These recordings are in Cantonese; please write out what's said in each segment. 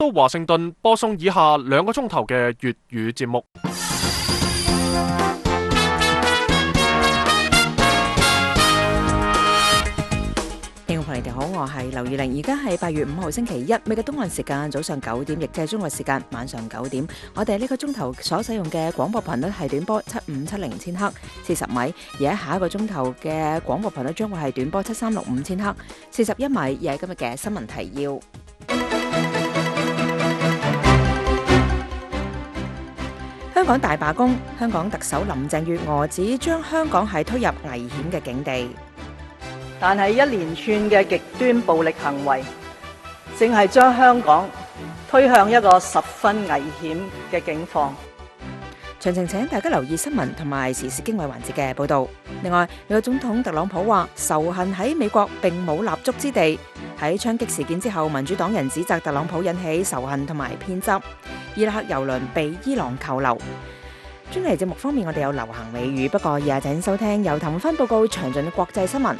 都華盛頓播送以下2個鐘頭嘅粵語節目。 聽眾朋友你哋好，我係劉怡玲，而家係8月5號星期一，美國東岸時間早上9點，亦即係中國時間晚上9點。我哋呢個鐘頭所使用嘅廣播頻率係短波7570千赫40米，而喺下一個鐘頭嘅廣播頻率將會係短波7365千赫41米。而係今日嘅新聞提要。香港大罷工，香港特首林鄭月娥指將香港係推入危險嘅境地。 但係一連串嘅極端暴力行為，正係將香港推向一個十分危險嘅境況。 詳情請大家留意新聞同埋時事經緯環節嘅報導。另外，美國總統特朗普話仇恨喺美國並冇立足之地。喺槍擊事件之後，民主黨人指責特朗普引起仇恨同埋偏執。伊拉克郵輪被伊朗扣留。專題節目方面，我哋有流行美語，不過以下請收聽由譚芬報告詳盡嘅國際新聞。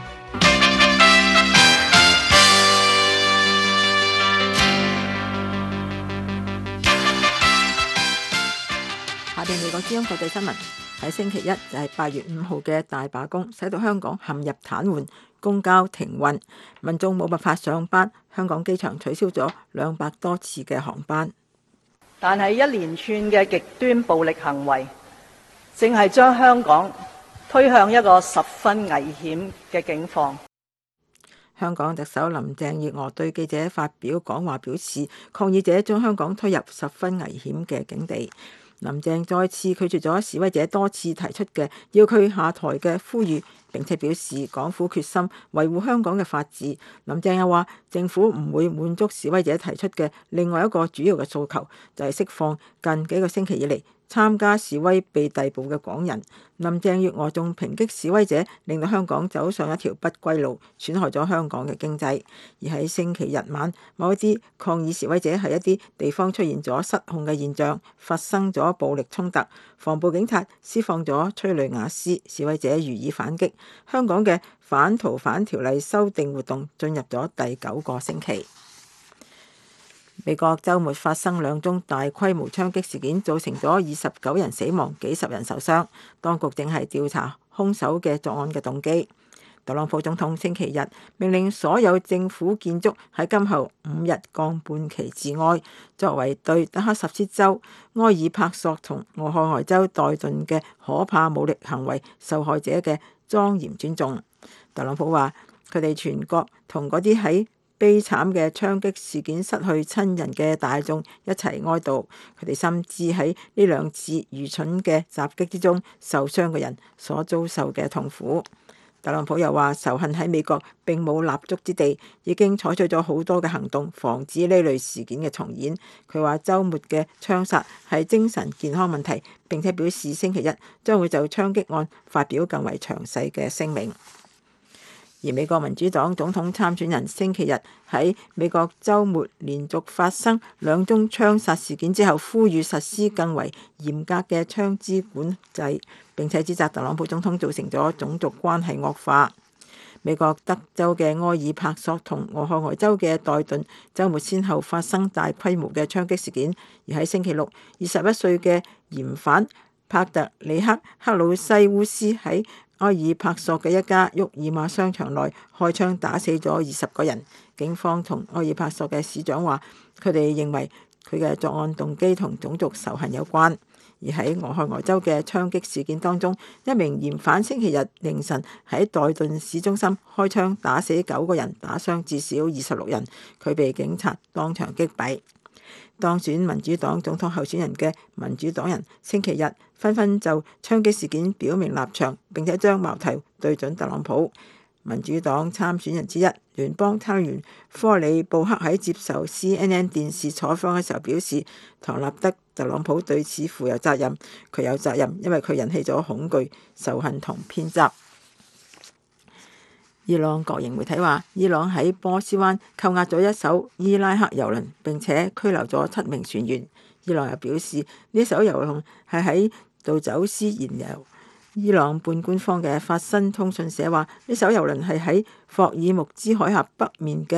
下邊美國之音國際新聞。喺星期一就係8月5號嘅大罷工，使到香港陷入癱瘓，公交停運，民眾冇辦法上班，香港機場取消咗200多次嘅航班。 但係一連串嘅極端暴力行為，正係將香港推向一個十分危險嘅境況。 香港特首林鄭月娥對記者發表講話，表示抗議者將香港推入十分危險嘅境地。林鄭再次拒絕咗示威者多次提出嘅要佢下台嘅呼籲，並且表示港府決心維護香港嘅法治。林鄭又話政府唔會滿足示威者提出嘅另外一個主要嘅訴求，就係釋放近幾個星期以嚟參加示威被逮捕嘅港人。林鄭月娥仲抨擊示威者令到香港走上一條不歸路，損害咗香港嘅經濟。而喺星期日晚，某一啲抗議示威者喺一啲地方出現咗失控嘅現象，發生咗暴力衝突，防暴警察施放咗催淚瓦斯，示威者予以反擊。香港嘅反逃犯條例修訂活動進入咗第9個星期。美國週末發生2宗大規模槍擊事件，造成咗29人死亡，幾十人受傷。當局正係調查兇手嘅作案嘅動機。特朗普總統星期日命令所有政府建築喺今後5日降半旗致哀，作為對德克薩斯州、埃爾帕索同俄亥俄州待頓嘅可怕武力行為受害者嘅莊嚴尊重。特朗普話：佢哋全國同嗰啲喺悲慘嘅槍擊事件失去親人嘅大眾一齊哀悼，佢哋深知喺呢2次愚蠢嘅襲擊之中受傷嘅人所遭受嘅痛苦。特朗普又話仇恨喺美國並冇立足之地，已經採取咗好多嘅行動防止呢類事件嘅重演。佢話週末嘅槍殺係精神健康問題，並且表示星期一將會就槍擊案發表更為詳細嘅聲明。而美國民主黨總統參選人星期日喺美國週末連續發生2宗槍殺事件之後，呼籲實施更為嚴格嘅槍支管制，並且指責特朗普總統造成咗種族關係惡化。美國德州嘅埃爾帕索同俄亥俄州嘅代頓週末先後發生大規模嘅槍擊事件，而喺星期六，21歲嘅嫌犯帕特里克·克魯西烏斯喺埃爾帕索嘅一家沃爾瑪商場內開槍打死咗20個人。警方同埃爾帕索嘅市長話，佢哋認為佢嘅作案動機同種族仇恨有關。而喺俄亥俄州嘅槍擊事件當中，一名嫌犯星期日凌晨喺代頓市中心開槍打死9個人，打傷至少26人，佢被警察當場擊斃。當選民主黨總統候選人嘅民主黨人星期日紛紛就槍擊事件表明立場，並且將矛頭對準特朗普。民主黨參選人之一聯邦參議員科里布克喺接受 CNN 電視採訪嘅時候表示，唐納德特朗普對此負有責任，佢有責任，因為佢引起咗恐懼、仇恨同偏執。伊朗國營媒體話，伊朗喺波斯灣扣押咗一艘伊拉克郵輪，並且拘留咗7名船員。伊朗又表示，呢艘郵輪係喺度走私燃油。伊朗半官方嘅法新通訊社話，呢艘郵輪係喺霍爾木茲海峽北面嘅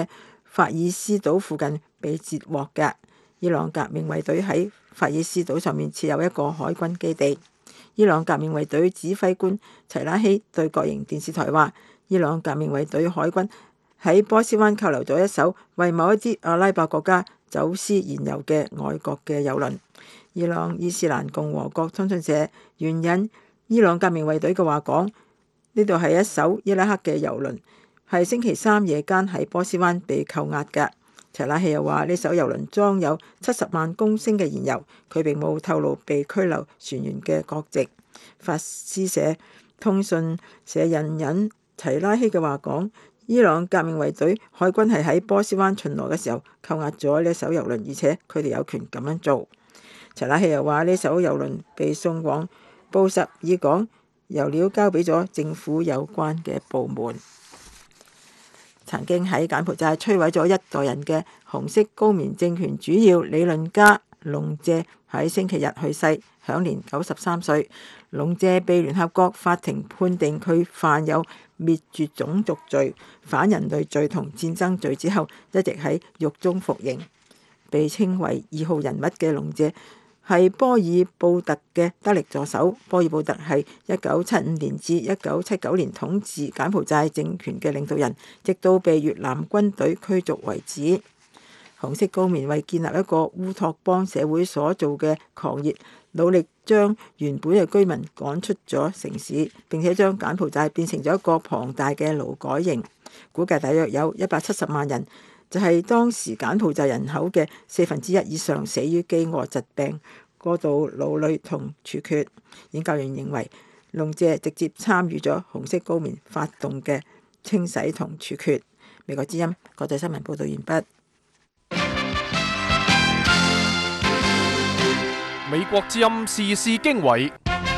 法爾斯島附近被截獲嘅。伊朗革命衛隊喺法爾斯島上面設有一個海軍基地。伊朗革命衛隊指揮官齊拉希對國營電視台話，伊朗革命衛隊海軍喺波斯灣扣留咗一艘為某一啲阿拉伯國家走私燃油嘅外國嘅油輪。伊朗伊斯蘭共和國通訊社援引伊朗革命衛隊嘅話講，呢度係一艘伊拉克嘅油輪，係星期三夜間喺波斯灣被扣押嘅。齊拉希又話，呢艘油輪裝有70萬公升嘅燃油，佢並冇透露被拘留船員嘅國籍。法斯社通訊社引齊拉希嘅話講，伊朗革命衛隊海軍係喺波斯灣巡邏嘅時候扣押咗呢艘油輪，而且佢哋有權咁樣做。齊拉希又話，呢艘油輪被送往布什爾港，油料交俾咗政府有關嘅部門。曾經喺柬埔寨摧毀咗一代人嘅紅色高棉政權主要理論家龍謝喺星期日去世，享年93歲。龍謝被聯合國法庭判定佢犯有滅絕種族罪、反人類罪同戰爭罪之後，一直喺獄中服刑。被稱為2號人物嘅龍謝係波爾布特嘅得力助手。波爾布特係1975年至1979年統治柬埔寨政權嘅領導人，直到被越南軍隊驅逐為止。紅色高棉為建立一個烏托邦社會所做嘅狂熱，努力將原本嘅居民趕出咗城市，並且將柬埔寨變成咗一個龐大嘅勞改營，估計大約有170萬人，就係當時柬埔寨人口嘅1/4以上死於饑餓、疾病、過度勞累同處決。研究員認為，龍謝直接參與咗紅色高棉發動嘅清洗同處決。美國之音國際新聞報道完畢。 美國之音時事經緯。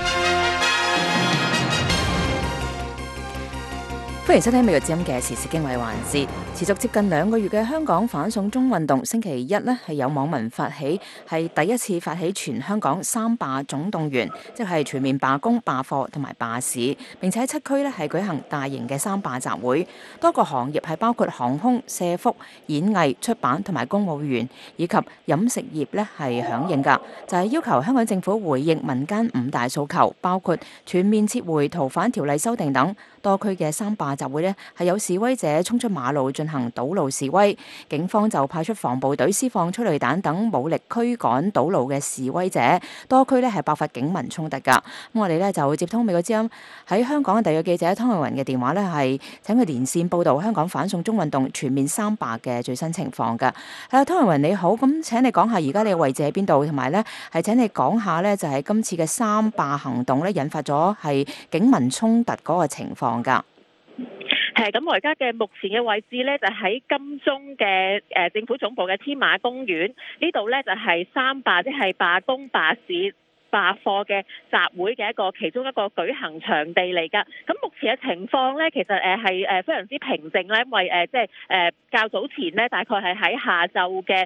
歡迎收聽美國之音嘅時事經緯環節。持續接近2個月嘅香港反送中運動，星期一呢係有網民發起，係第一次發起全香港3罷總動員，即係全面罷工、罷課同埋罷市，並且喺7區呢係舉行大型嘅3罷集會。多個行業係包括航空、社福、演藝、出版同埋公務員以及飲食業呢係響應㗎，就係要求香港政府回應民間5大訴求，包括全面撤回逃犯條例修訂等。多區嘅3罷集會呢係有示威者衝出馬路進行堵路示威，警方就派出防暴隊施放催淚彈等武力驅趕堵路嘅示威者。多區呢係爆發警民衝突㗎。咁我哋呢就接通美國之音喺香港嘅特約記者湯慧雲嘅電話呢，係請佢連線報導香港反送中運動全面3罷嘅最新情況㗎。湯慧雲你好，咁請你講下而家你嘅位置喺邊度，同埋呢係請你講下呢就係今次嘅3罷行動呢引發咗係警民衝突嗰個情況。 咁我而家嘅目前嘅位置呢，就喺金鐘嘅政府總部嘅天馬公園呢度呢，就係3罷，即係罷工、罷市、罷課嘅集會嘅其中一個舉行場地嚟㗎。咁目前嘅情況呢，其實係非常之平靜啦，因為即係較早前呢，大概係喺下晝嘅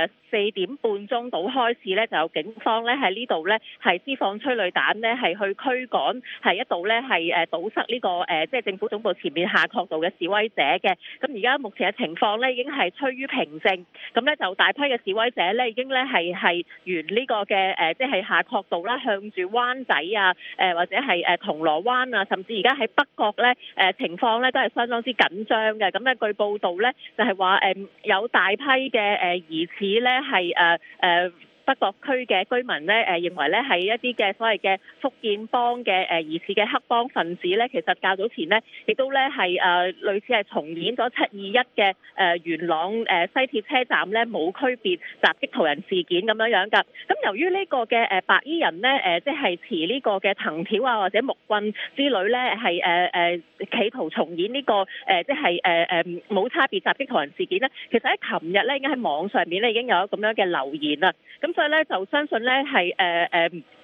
4點半鐘到開始呢，就有警方呢喺呢度呢係施放催淚彈呢，係去驅趕係一度呢係堵塞呢個即係政府總部前面夏慤道嘅示威者嘅。咁而家目前嘅情況呢已經係趨於平靜，咁呢就大批嘅示威者呢已經呢係沿呢個嘅即係夏慤道啦，向住灣仔啊或者係銅鑼灣啊，甚至而家喺北角呢情況呢都係相當之緊張嘅。咁呢據報道呢就係話有大批嘅疑似呢係北角區嘅居民呢，認為呢係一啲嘅所謂嘅福建幫嘅疑似嘅黑幫分子呢，其實較早前呢亦都呢係類似係重演咗721嘅元朗西鐵車站呢冇區別襲擊途人事件咁樣㗎。咁由於呢個嘅白衣人呢，即係持呢個嘅藤條啊或者木棍之類呢，係企圖重演呢個即係冇差別襲擊途人事件呢，其實喺琴日呢已經喺網上面呢已經有咁樣嘅留言啦。咁所以咧就相信咧係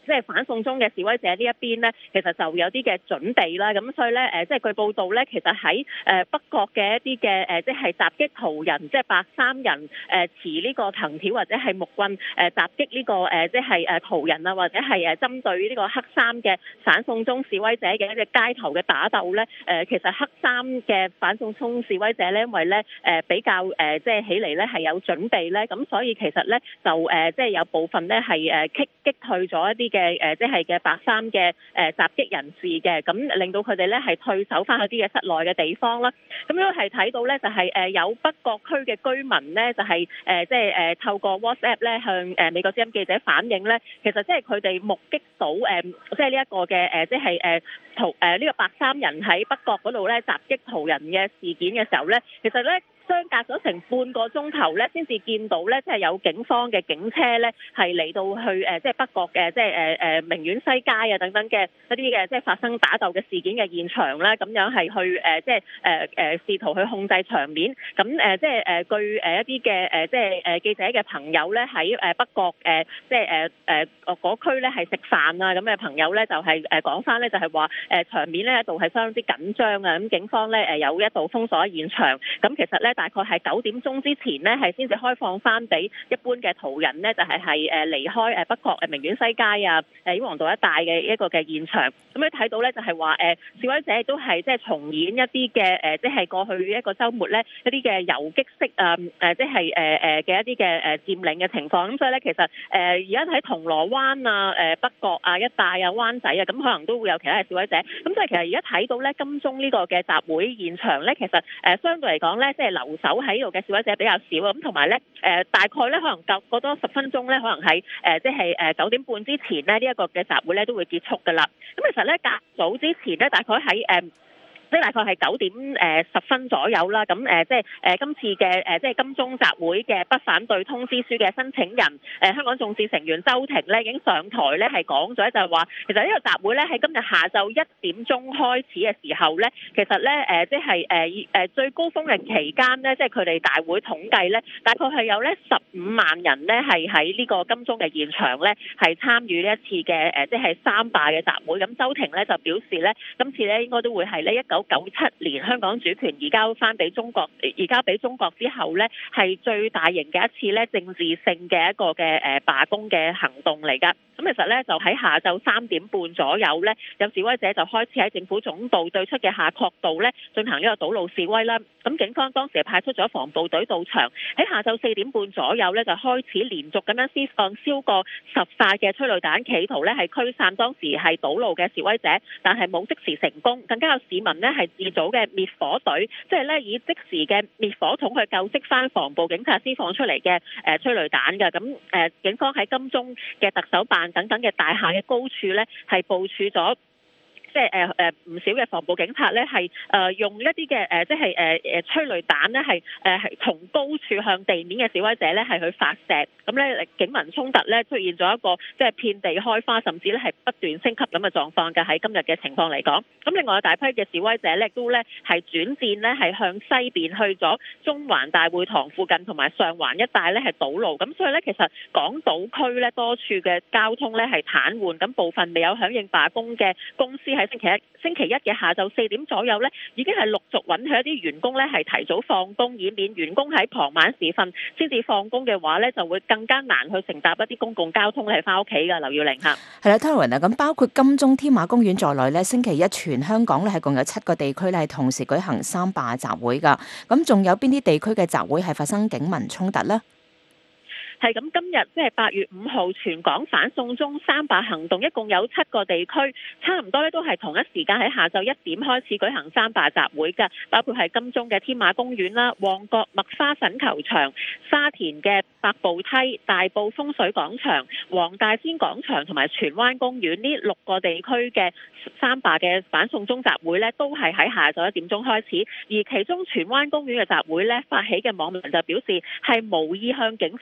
即係反送中嘅示威者呢一邊呢，其實就有啲嘅準備啦。咁所以呢，即係據報道呢，其實喺北角嘅一啲嘅即係襲擊途人，即係白衫人持呢個藤條或者係木棍襲擊呢個即係途人啊，或者係針對呢個黑衫嘅反送中示威者嘅一隻街頭嘅打鬥呢。其實黑衫嘅反送中示威者呢，因為呢比較即係起嚟呢係有準備呢，咁所以其實呢，就即係有部分呢係擊退咗一啲嘅即係嘅白衫嘅襲擊人士嘅，咁令到佢哋呢係退守翻去啲嘅室內嘅地方啦。咁樣係睇到呢，就係有北角區嘅居民呢，就係即係透過 WhatsApp 呢向美國之音記者反映呢，其實即係佢哋目擊到即係呢一個嘅即係呢個白衫人喺北角嗰度呢襲擊途人嘅事件嘅時候呢，其實呢，相隔咗成半個鐘頭咧，先至見到咧，即係有警方嘅警車咧，係嚟到去即係北角嘅即係名苑西街啊等等嘅一啲嘅即係發生打鬥嘅事件嘅現場咧，咁樣係去即係試圖去控制場面。咁即係據一啲嘅即係記者嘅朋友咧，喺北角即係嗰區咧係食飯啊咁嘅朋友咧，就係講翻咧，就係話場面咧一度係相當之緊張啊。咁警方咧有一度封鎖現場。咁其實咧，大概係9點鐘之前呢，係先至開放翻俾一般嘅途人呢，就係離開北角名苑西街啊、英皇道一帶嘅一個嘅現場。咁你睇到咧，就係話示威者都係即係重演一啲嘅即係過去一個週末咧一啲嘅遊擊式即係嘅一啲嘅佔領嘅情況。咁所以咧，其實而家喺銅鑼灣啊、北角啊一帶啊、灣仔啊，咁可能都會有其他嘅示威者。咁所以其實而家睇到咧金鐘呢個嘅集會現場咧，其實相對嚟講咧，即係留守喺度嘅示威者比較少啊，咁同埋咧大概咧可能過多10分鐘咧，可能喺即係9點半之前咧，呢一個嘅集會咧都會結束㗎啦。咁其實咧較早之前咧，大概喺即係大概係9點10分左右啦，咁即係今次嘅即係金鐘集會嘅不反對通知書嘅申請人香港眾志成員周庭咧已經上台咧係講咗，就係話其實呢個集會咧喺今日下晝1點鐘開始嘅時候咧，其實咧即係最高峰嘅期間咧，即係佢哋大會統計咧，大概係有咧15萬人咧係喺呢個金鐘嘅現場咧係參與呢一次嘅即係三罷嘅集會。咁周庭咧就表示咧，今次咧應該都會係呢1997年香港主權移交翻俾中國，移交俾中國之後咧，係最大型嘅一次咧政治性嘅一個嘅罷工嘅行動嚟㗎。咁其實咧就喺下晝3點半左右咧，有示威者就開始喺政府總部對出嘅夏慤道咧進行呢個堵路示威啦。咁警方當時係派出咗防暴隊到場，喺下晝4點半左右咧就開始連續咁樣施放超過10發嘅催淚彈，企圖咧係驅散當時係堵路嘅示威者，但係冇即時成功。更加有市民呢係自組嘅滅火隊，即係咧以即時嘅滅火筒去救熄翻防暴警察施放出嚟嘅催淚彈嘅。咁警方喺金鐘嘅特首辦等等嘅大廈嘅高處咧係部署咗。即係唔少嘅防暴警察咧係用一啲嘅即係催淚彈咧係從高處向地面嘅示威者咧係去發射。咁咧警民衝突咧出現咗一個即係遍地開花，甚至咧係不斷升級咁嘅狀況嘅。喺今日嘅情況嚟講，咁另外有大批嘅示威者咧都咧係轉戰咧係向西邊去咗中環大會堂附近同埋上環一帶咧係堵路。咁所以咧其實港島區咧多處嘅交通咧係癱瘓，咁部分未有響應罷工嘅公司喺星期一嘅下晝4點左右咧，已經係陸續允許一啲員工咧係提早放工，以免員工喺傍晚時分先至放工嘅話咧，就會更加難去乘搭一啲公共交通係翻屋企㗎。劉耀玲嚇， 係啦 Taryn 啊，咁包括金鐘添馬公園在內咧，星期一全香港咧係共有7個地區咧係同時舉行三罷集會㗎。咁仲有邊啲地區嘅集會係發生警民衝突呢？ 係咁，今日即係8月5號，全港反送中三罷行動，一共有7個地區，差唔多咧都係同一時間喺下晝1點開始舉行三罷集會嘅，包括係金鐘嘅添馬公園啦、旺角麥花臣球場、沙田嘅百步梯、大埔風水廣場、黃大仙廣場同埋荃灣公園呢6個地區嘅三罷嘅反送中集會咧，都係喺下晝1點鐘開始。而其中荃灣公園嘅集會咧，發起嘅網民就表示係無意向警方申請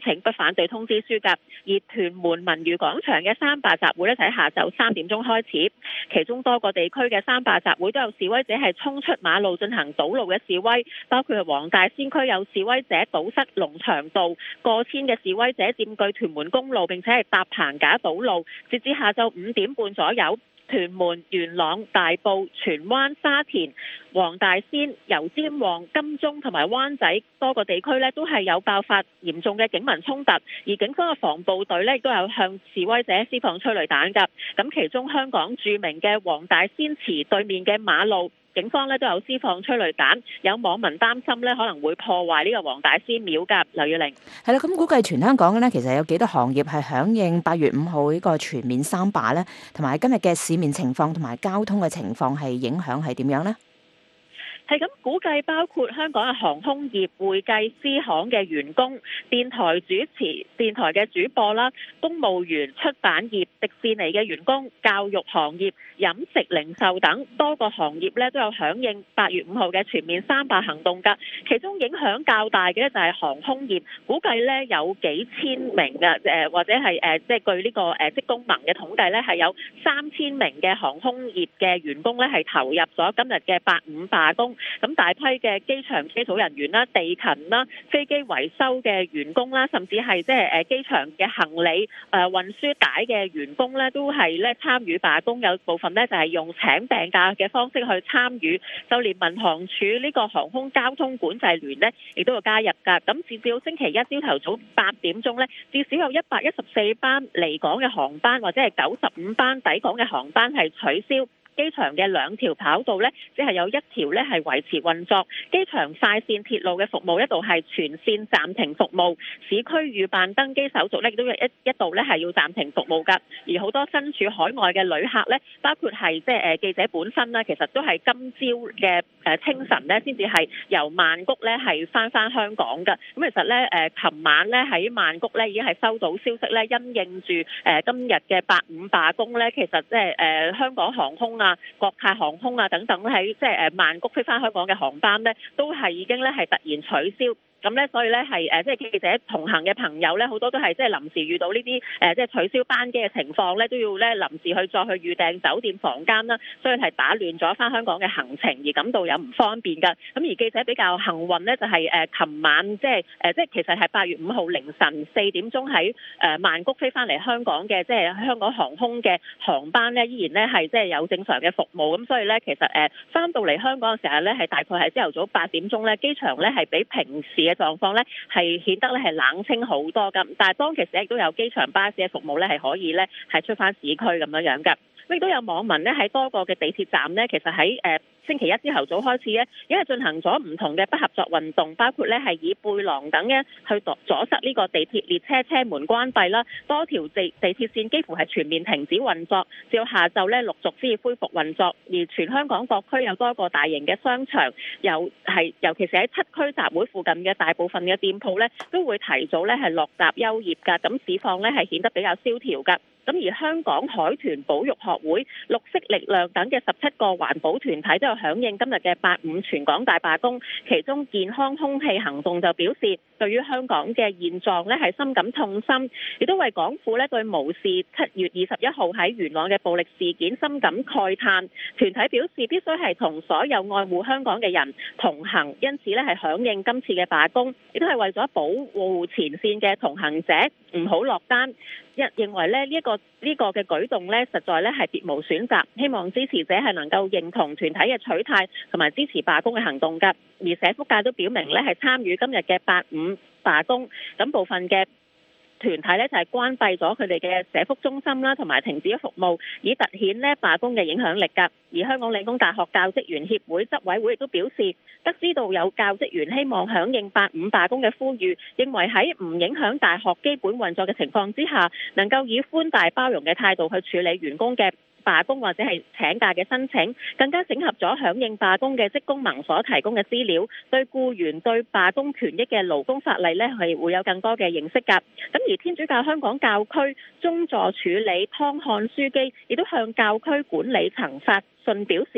請不反對通知書㗎。而屯門文娛廣場嘅三罷集會呢，就喺下晝3點鐘開始，其中多個地區嘅三罷集會都有示威者係衝出馬路進行堵路嘅示威，包括黃大仙區有示威者堵塞龍翔道，過千嘅示威者佔據屯門公路並且係搭棚架堵路，截至下晝5點半左右。屯門、元朗、大埔、荃灣、沙田、黃大仙、油尖旺、金鐘同埋灣仔多個地區呢都係有爆發嚴重嘅警民衝突，而警方嘅防暴隊呢亦都有向示威者施放催淚彈㗎。咁其中香港著名嘅黃大仙祠對面嘅馬路，警方呢都有施放催淚彈，有網民擔心呢可能會破壞呢個黃大仙廟㗎。劉月玲， 係啦，咁估計全香港呢，其實有幾多行業係響應8月5號呢個全面三罷呢？同埋今日嘅市面情況同埋交通嘅情況係影響係點樣呢？ 係咁估計，包括香港嘅航空業、會計師行嘅員工、電台主持、電台嘅主播啦、公務員、出版業、迪士尼嘅員工、教育行業、飲食零售等多個行業咧都有響應8月5號嘅全面三罷行動㗎。其中影響較大嘅咧就係航空業，估計咧有幾千名嘅或者係即係據呢個職工盟嘅統計咧係有3000名嘅航空業嘅員工咧係投入咗今日嘅8·5罷工。咁大批嘅機場機組人員啦、地勤啦、飛機維修嘅員工啦，甚至係即係機場嘅行李運輸帶嘅員工咧，都係咧參與罷工，有部分咧就係用請病假嘅方式去參與，就連民航處呢個航空交通管制聯呢，亦都有加入㗎。咁截至到星期一朝頭早8點鐘咧，至少有114班離港嘅航班或者係95班抵港嘅航班係取消。機場嘅2條跑道呢，只係有1條呢係維持運作。機場快線鐵路嘅服務一度係全線暫停服務，市區預辦登機手續呢亦都一度呢係要暫停服務㗎。而好多身處海外嘅旅客呢，包括係即係記者本身呢，其實都係今朝嘅清晨呢先至係由曼谷呢係翻香港㗎。咁其實呢，琴晚呢喺曼谷呢已經係收到消息呢，因應住今日嘅8·5罷工呢，其實即係香港航空國泰航空等等喺即係曼谷飛翻香港嘅航班呢，都係已經咧係突然取消。咁咧，所以咧係即係記者同行嘅朋友咧，好多都係即係臨時遇到呢啲即係取消班機嘅情況咧，都要咧臨時去再去預訂酒店房間啦，所以係打亂咗翻香港嘅行程，而感到有唔方便㗎。咁而記者比較幸運咧，就係琴晚即係其實係8月5號凌晨4點鐘喺曼谷飛翻嚟香港嘅即係香港航空嘅航班咧，依然咧係即係有正常嘅服務。咁所以咧，其實翻到嚟香港嘅時候咧，係大概係朝頭早8點鐘咧，機場咧係比平時嘅狀況咧係顯得咧係冷清好多㗎，但係當其時亦都有機場巴士嘅服務咧係可以咧係出翻市區咁樣㗎。亦都有網民咧喺多個嘅地鐵站咧，其實喺星期一朝頭早開始咧，已經係進行咗唔同嘅不合作運動，包括咧係以背囊等嘅去阻塞呢個地鐵列車車門關閉啦，多條地鐵線幾乎係全面停止運作，至到下晝咧陸續先至恢復運作。而全香港各區有多個大型嘅商場，尤其是喺7區集會附近嘅大部分嘅店鋪咧，都會提早咧係落閘休業㗎，咁市況咧係顯得比較蕭條㗎。咁而香港海豚保育學會、綠色力量等嘅17個環保團體都有響應今日嘅8·5全港大罷工，其中健康空氣行動就表示，對於香港嘅現狀咧係深感痛心，亦都為港府咧對無視7月21號喺元朗嘅暴力事件深感慨嘆。團體表示必須係同所有愛護香港嘅人同行，因此咧係響應今次嘅罷工，亦都係為咗保護前線嘅同行者唔好落單。認為咧呢一個嘅舉動咧，實在咧係別無選擇。希望支持者係能夠認同團體嘅取態，同埋支持罷工嘅行動㗎。而社福界都表明咧係參與今日嘅8·5罷工，咁部分嘅團體咧就係關閉咗佢哋嘅社福中心啦，同埋停止咗服務，以凸顯咧罷工嘅影響力㗎。而香港理工大學教職員協會執委會亦都表示，得知道有教職員希望響應8·5罷工嘅呼籲，認為喺唔影響大學基本運作嘅情況之下，能夠以寬大包容嘅態度去處理員工嘅罷工或者係請假嘅申請，更加整合咗響應罷工嘅職工盟所提供嘅資料，對僱員對罷工權益嘅勞工法例呢係會有更多嘅認識㗎。咁而天主教香港教區宗座署理湯漢樞機亦都向教區管理層發信表示呢，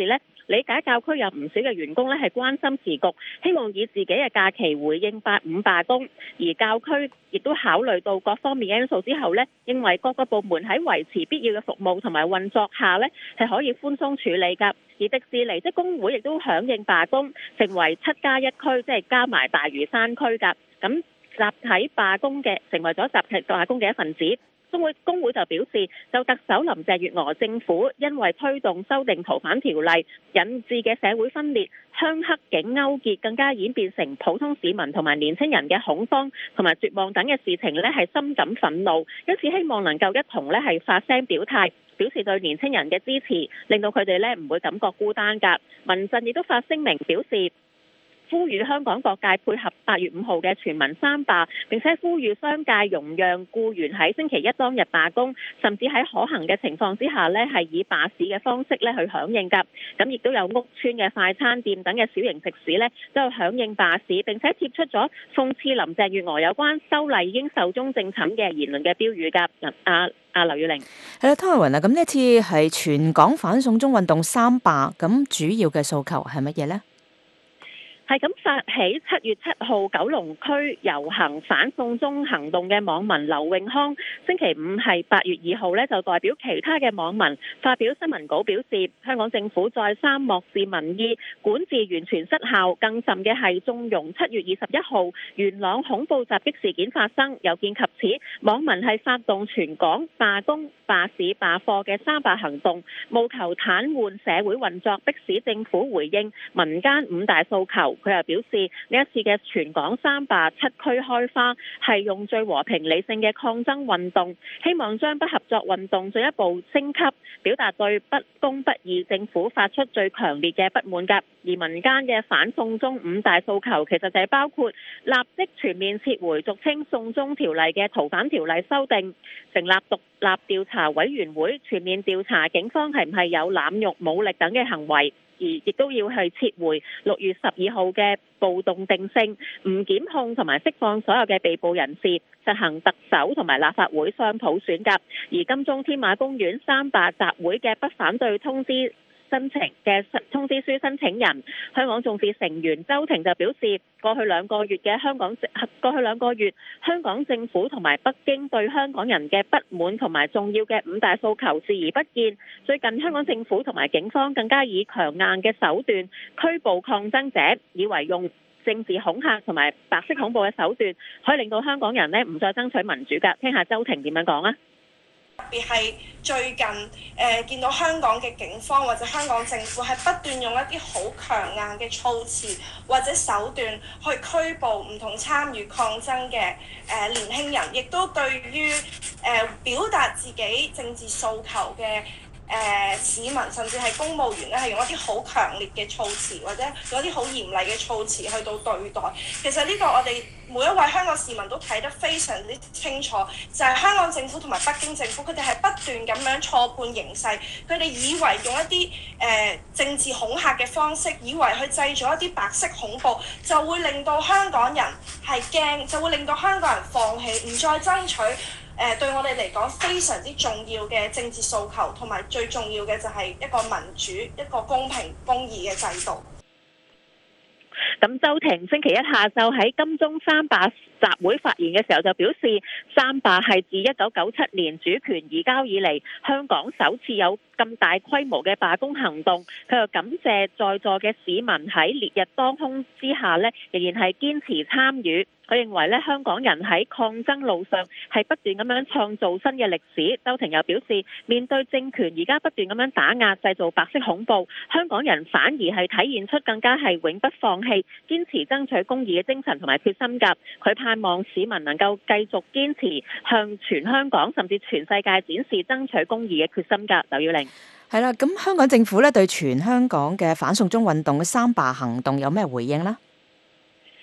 理解教區有唔少嘅員工咧係關心時局，希望以自己嘅假期回應8·5罷工，而教區亦都考慮到各方面嘅因素之後咧，認為各個部門喺維持必要嘅服務同埋運作下咧係可以寬鬆處理㗎。而迪士尼職工會亦都響應罷工，成為7+1區，即係加埋大嶼山區㗎。咁集體罷工嘅成為咗集體罷工嘅一份子。工會就表示，就特首林鄭月娥政府因為推動修訂逃犯條例引致嘅社會分裂、鄉黑警勾結，更加演變成普通市民同埋年輕人嘅恐慌同埋絕望等嘅事情呢，係深感憤怒，因此希望能夠一同呢係發聲表態，表示對年輕人嘅支持，令到佢哋呢唔會感覺孤單㗎。民陣亦都發聲明表示，呼籲香港各界配合8月5號嘅全民3罷，並且呼籲商界容讓僱員喺星期一當日罷工，甚至喺可行嘅情況之下呢係以罷市嘅方式呢去響應㗎。咁亦都有屋邨嘅快餐店等嘅小型食肆呢都有響應罷市，並且貼出咗諷刺林鄭月娥有關修例已經壽終正寢嘅言論嘅標語㗎。劉宇玲， 係啦，湯慧雲啊，咁呢一次係全港反送中運動3罷，咁主要嘅訴求係乜嘢呢？ 係咁發起7月7號九龍區遊行反送中行動嘅網民劉永康，星期5係8月2號呢就代表其他嘅網民發表新聞稿，表示香港政府再三漠視民意，管治完全失效，更甚嘅係縱容7月21號元朗恐怖襲擊事件發生。有見及此，網民係發動全港罷工、罷市、罷課嘅3罷行動，務求癱瘓社會運作，迫使政府回應民間5大訴求。佢又表示，呢一次嘅全港3罷7區開花，係用最和平理性嘅抗爭運動，希望將不合作運動進一步升級，表達對不公不義政府發出最強烈嘅不滿㗎。而民間嘅反送中5大訴求，其實就係包括立即全面撤回俗稱送中條例嘅逃犯條例修訂，成立獨立調查委員會，全面調查警方係唔係有濫用武力等嘅行為。而亦都要係撤回6月12號嘅暴動定性，唔檢控同埋釋放所有嘅被捕人士，實行特首同埋立法會雙普選㗎。而金鐘添馬公園3罷集會嘅不反對通知書申請人，香港眾志成員周庭就表示，過去兩個月香港政府同埋北京對香港人嘅不滿同埋重要嘅5大訴求視而不見。最近香港政府同埋警方更加以強硬嘅手段拘捕抗爭者，以為用政治恐嚇同埋白色恐怖嘅手段可以令到香港人呢唔再爭取民主㗎。聽下周庭點樣講啊！ 特別係最近見到香港嘅警方或者香港政府係不斷用一啲好強硬嘅措辭或者手段去拘捕唔同參與抗爭嘅年輕人，亦都對於表達自己政治訴求嘅市民甚至係公務員咧，係用一啲好強烈嘅措辭或者用一啲好嚴厲嘅措辭去到對待。其實呢個我哋每一位香港市民都睇得非常之清楚，就係香港政府同埋北京政府，佢哋係不斷咁樣錯判形勢，佢哋以為用一啲政治恐嚇嘅方式，以為去製造一啲白色恐怖，就會令到香港人係驚，就會令到香港人放棄，唔再爭取對我哋嚟講非常之重要嘅政治訴求，同埋最重要嘅就係一個民主、一個公平公義嘅制度。 咁周庭星期一下晝喺金鐘3罷集會發言嘅時候就表示，3罷係自1997年主權移交以嚟，香港首次有咁大規模嘅罷工行動。佢又感謝在座嘅市民喺烈日當空之下呢，仍然係堅持參與。佢認為香港人喺抗爭路上係不斷咁樣創造新嘅歷史。周庭又表示，面對政權而家不斷咁樣打壓、製造白色恐怖，香港人反而係體現出更加係永不放棄、堅持爭取公義嘅精神同埋決心㗎。佢盼望市民能夠繼續堅持向全香港甚至全世界展示爭取公義嘅決心㗎。劉耀玲， 係啦，咁香港政府咧對全香港嘅反送中運動嘅3罷行動有咩回應呢？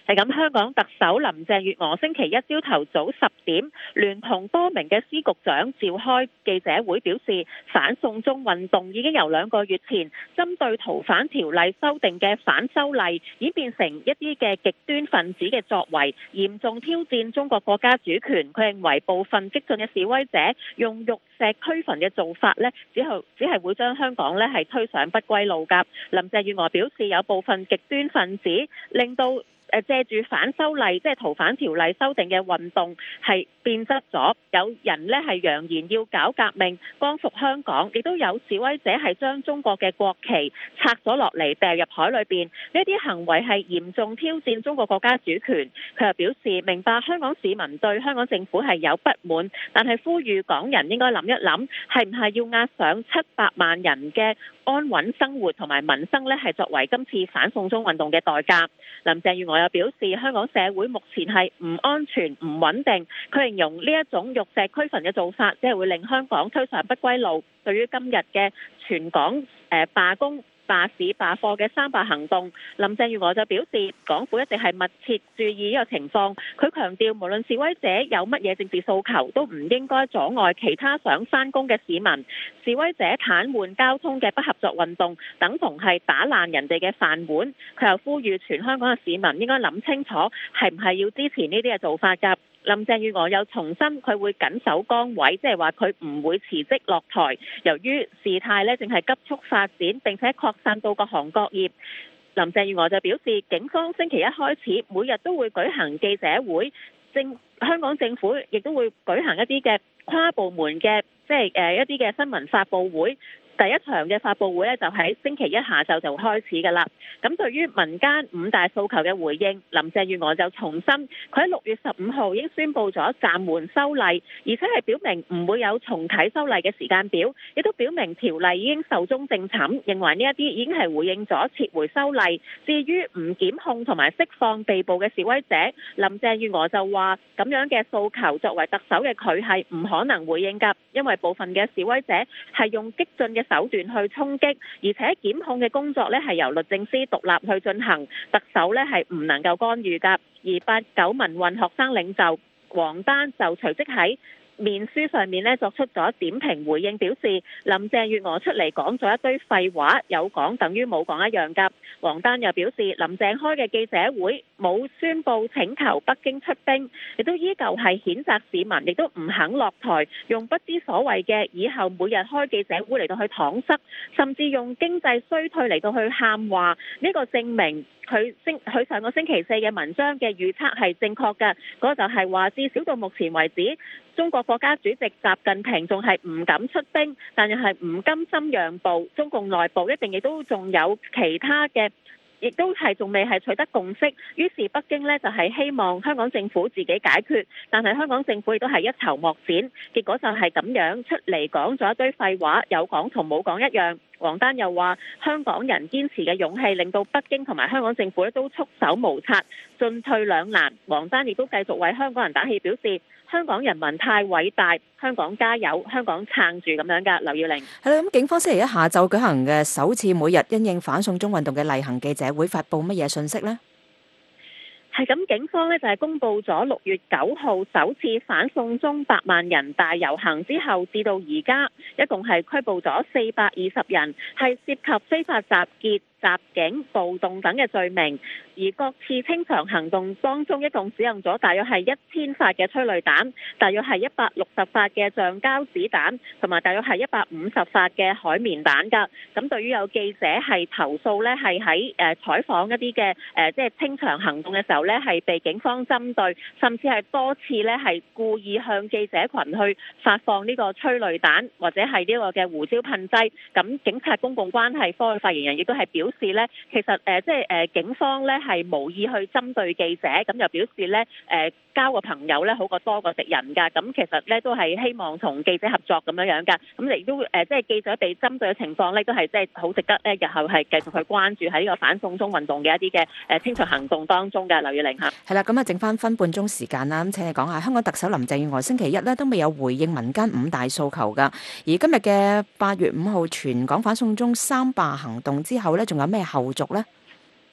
係咁，香港特首林鄭月娥星期一朝頭早10點，聯同多名嘅司局長召開記者會，表示反送中運動已經由2個月前針對逃犯條例修訂嘅反修例，演變成一啲嘅極端分子嘅作為，嚴重挑戰中國國家主權。佢認為部分激進嘅示威者用玉石俱焚嘅做法呢，只係會將香港呢係推上不歸路㗎。林鄭月娥表示，有部分極端分子令到借住反修例，即係逃犯條例修訂嘅運動係變質咗，有人呢係揚言要搞革命，光復香港，亦都有示威者係將中國嘅國旗拆咗落嚟掉入海裏邊，呢啲行為係嚴重挑戰中國國家主權。佢又表示明白香港市民對香港政府係有不滿，但係呼籲港人應該諗一諗，係唔係要押上700萬人嘅安穩生活同埋民生呢係作為今次反送中運動嘅代價。林鄭月娥又表示，香港社會目前係唔安全、唔穩定。佢形容呢一種玉石俱焚嘅做法，只係會令香港推上不歸路。對於今日嘅全港罷工、罷市罷課嘅3罷行動，林鄭月娥就表示，港府一直係密切注意呢個情況。佢強調，無論示威者有乜嘢政治訴求，都唔應該阻礙其他想返工嘅市民。示威者癱瘓交通嘅不合作運動，等同係打爛人哋嘅飯碗。佢又呼籲全香港嘅市民應該諗清楚，係唔係要支持呢啲嘅做法㗎。林鄭月娥又重申佢會緊守崗位，即係話佢唔會辭職落台。由於事態呢正係急速發展，並且擴散到各行各業。林鄭月娥就表示，警方星期一開始每日都會舉行記者會，香港政府亦都會舉行一啲嘅跨部門嘅一啲嘅新聞發佈會。第一場嘅發佈會呢，就喺星期一下晝就開始㗎啦。咁對於民間5大訴求嘅回應，林鄭月娥就重申，佢喺6月15號已經宣布咗暫緩修例，而且係表明唔會有重啟修例嘅時間表，亦都表明條例已經壽終正寢，認為呢一啲已經係回應咗撤回修例。至於唔檢控同埋釋放被捕嘅示威者，林鄭月娥就話咁樣嘅訴求作為特首嘅佢係唔可能回應㗎，因為部分嘅示威者係用激進嘅手段去衝擊，而且檢控嘅工作呢係由律政司獨立去進行，特首呢係唔能夠干預㗎。而89民運學生領袖黃丹就隨即喺面書上面呢作出咗點評回應，表示林鄭月娥出嚟講咗一堆廢話，有講等於冇講一樣㗎。黃丹又表示，林鄭開嘅記者會冇宣布請求北京出兵，亦都依舊係譴責市民，亦都唔肯落台，用不知所謂嘅以後每日開記者會嚟到去搪塞，甚至用經濟衰退嚟到去喊話。呢個證明佢上個星期4嘅文章嘅預測係正確嘅，嗰個就係話至少到目前為止，中國國家主席習近平仲係唔敢出兵，但又係唔甘心讓步。中共內部一定亦都仲有其他嘅，亦都係仲未係取得共識。於是北京呢就係希望香港政府自己解決，但係香港政府亦都係一籌莫展。結果就係咁樣出嚟講咗一堆廢話，有講同冇講一樣。黃丹又話，香港人堅持嘅勇氣令到北京同埋香港政府都束手無策，進退兩難。黃丹亦都繼續為香港人打氣，表示香港人民太偉大，香港加油，香港撐住咁樣㗎。劉耀玲係啦，咁警方星期一下晝舉行嘅首次每日因應反送中運動嘅例行記者會，發佈乜嘢信息呢？ 係咁，警方呢就係公布咗6月9號首次反送中100萬人大遊行之後，至到而家一共係拘捕咗420人，係涉及非法集結、襲警、暴動等嘅罪名。而各次清場行動當中，一共使用咗大約係1000發嘅催淚彈，大約係160發嘅橡膠子彈，同埋大約係150發嘅海綿彈㗎。咁對於有記者係投訴呢，係喺採訪一啲嘅即係清場行動嘅時候呢，係被警方針對，甚至係多次呢係故意向記者群去發放呢個催淚彈或者係呢個嘅胡椒噴劑。咁警察公共關係科嘅發言人亦都係表示呢，其實警方呢係無意去針對記者，咁就表示呢交個朋友呢好過多個敵人㗎。咁其實呢都係希望同記者合作咁樣樣㗎。咁亦都即係記者被針對嘅情況呢，都係即係好值得呢日後係繼續去關注喺呢個反送中運動嘅一啲嘅清場行動當中嘅。劉耀玲嚇， 係啦，咁啊剩翻分半鐘時間啦，咁請你講下香港特首林鄭月娥星期一呢都未有回應民間5大訴求㗎。而今日嘅8月5號全港反送中3罷行動之後呢，仲有咩後續呢？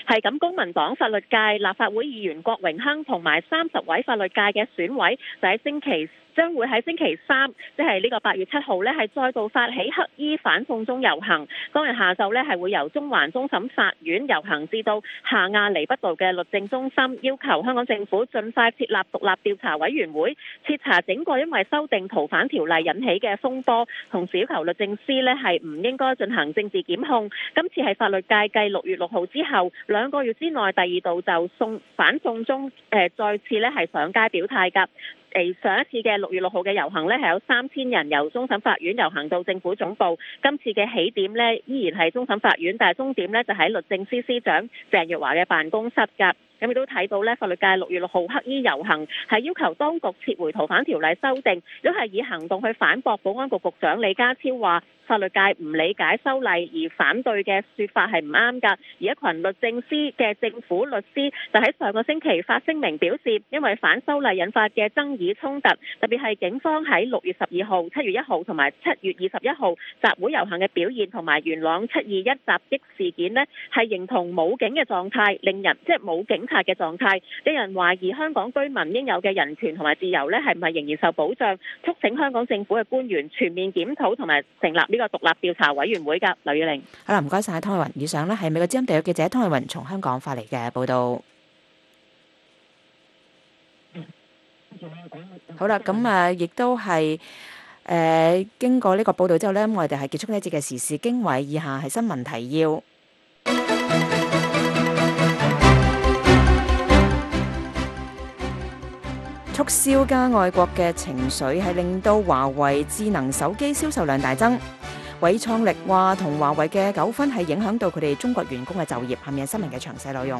係咁，公民黨法律界立法會議員郭榮鏗同埋30位法律界嘅選委就將會喺星期三，即係呢個8月7號呢，係再度發起黑衣反送中遊行。當日下晝呢，係會由中環終審法院遊行至到下亞厘畢道嘅律政中心，要求香港政府盡快設立獨立調查委員會，徹查整個因為修訂逃犯條例引起嘅風波，同時要求律政司呢係唔應該進行政治檢控。今次係法律界繼6月6號之後2個月之內第二度就反送中再次呢係上街表態㗎。上一次嘅6月6號嘅遊行呢，係有3000人由終審法院遊行到政府總部。今次嘅起點呢，依然係終審法院，但係終點呢，就喺律政司司長鄭若驊嘅辦公室㗎。咁亦都睇到呢，法律界6月6號黑衣遊行係要求當局撤回逃犯條例修訂，都係以行動去反駁保安局局長李家超話法律界唔理解修例而反對嘅說法係唔啱㗎。而一群律政司嘅政府律師就喺上個星期發聲明表示，因為反修例引發嘅爭議衝突，特別係警方喺6月12號、7月1號同埋7月21號集會遊行嘅表現，同埋元朗721襲擊事件呢，係形同武警嘅狀態，令人即係冇警察嘅狀態，令人懷疑香港居民應有嘅人權同埋自由呢，係唔係仍然受保障？促請香港政府嘅官員全面檢討同埋成立呢個獨立調查委員會㗎。劉宇玲， 好啦，唔該晒湯慧雲。以上呢係美國之音地約記者湯慧雲從香港發嚟嘅報導。好啦，咁亦都係經過呢個報導之後呢，我哋係結束呢一節嘅時事經緯。以下係新聞提要。促銷加愛國嘅情緒係令到華為智能手機銷售量大增。偉創力話同華為嘅糾紛係影響到佢哋中國員工嘅就業。下面係新聞嘅詳細內容。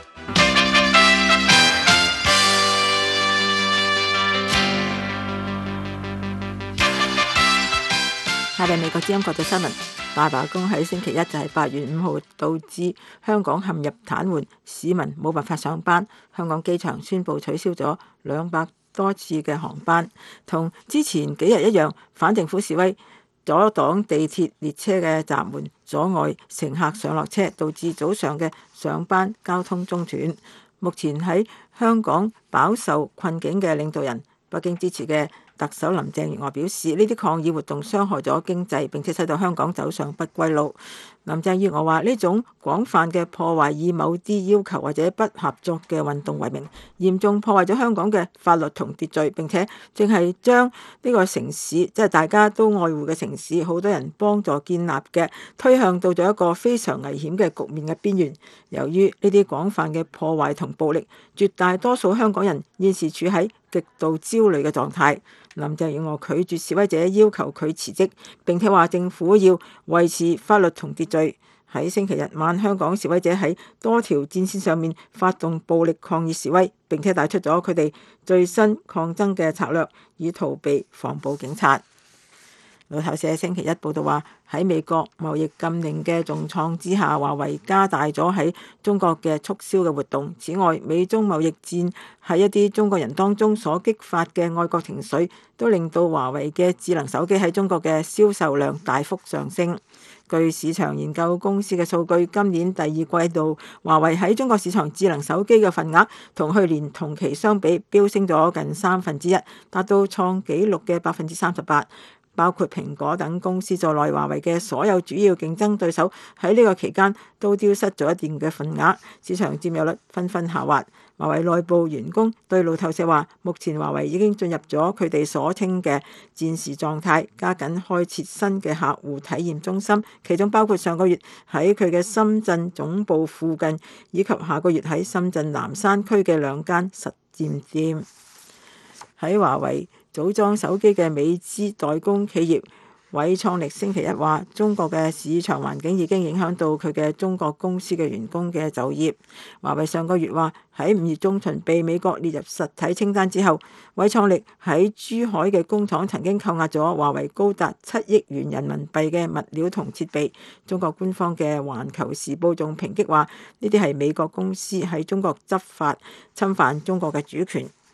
下邊美國之音國際新聞，大罷工喺星期一就係8月5號導致香港陷入癱瘓，市民冇辦法上班。香港機場宣布取消咗200多次嘅航班，同之前幾日一樣，反政府示威阻擋地鐵列車嘅閘門，阻礙乘客上落車，導致早上嘅上班交通中斷。目前喺香港飽受困境嘅領導人，北京支持嘅特首林鄭月娥表示，呢啲抗議活動傷害咗經濟，並且使到香港走上不歸路。林鄭月娥話：呢種廣泛嘅破壞以某啲要求或者不合作嘅運動為名，嚴重破壞咗香港嘅法律同秩序，並且正係將呢個城市，即係大家都愛護嘅城市，好多人幫助建立嘅，推向到咗一個非常危險嘅局面嘅邊緣。由於呢啲廣泛嘅破壞同暴力，絕大多數香港人現時處喺極度焦慮嘅狀態。林鄭月娥拒絕示威者要求佢辭職，並且話政府要維持法律同秩序。喺星期日晚，香港示威者喺多條戰線上面發動暴力抗議示威，並且帶出咗佢哋最新抗爭嘅策略，以逃避防暴警察。路透社星期一報道話，喺美國貿易禁令嘅重創之下，華為加大咗喺中國嘅促銷嘅活動。此外，美中貿易戰喺一啲中國人當中所激發嘅愛國情緒，都令到華為嘅智能手機喺中國嘅銷售量大幅上升。據市場研究公司嘅數據，今年第二季度華為喺中國市場智能手機嘅份額同去年同期相比飆升咗近1/3，達到創紀錄嘅38%。包括蘋果等公司在內，華為嘅所有主要競爭對手喺呢個期間都丟失咗一定嘅份額，市場佔有率紛紛下滑。華為內部員工對路透社話，目前華為已經進入咗佢哋所稱嘅戰時狀態，加緊開設新嘅客戶體驗中心，其中包括上個月喺佢嘅深圳總部附近，以及下個月喺深圳南山區嘅2間實驗店。喺華為組裝手機嘅美資代工企業偉創力星期一話，中國嘅市場環境已經影響到佢嘅中國公司嘅員工嘅就業。華為上個月話，喺5月中旬被美國列入實體清單之後，偉創力喺珠海嘅工廠曾經扣押咗華為高達7億元人民幣嘅物料同設備。中國官方嘅環球時報仲抨擊話，呢啲係美國公司喺中國執法侵犯中國嘅主權。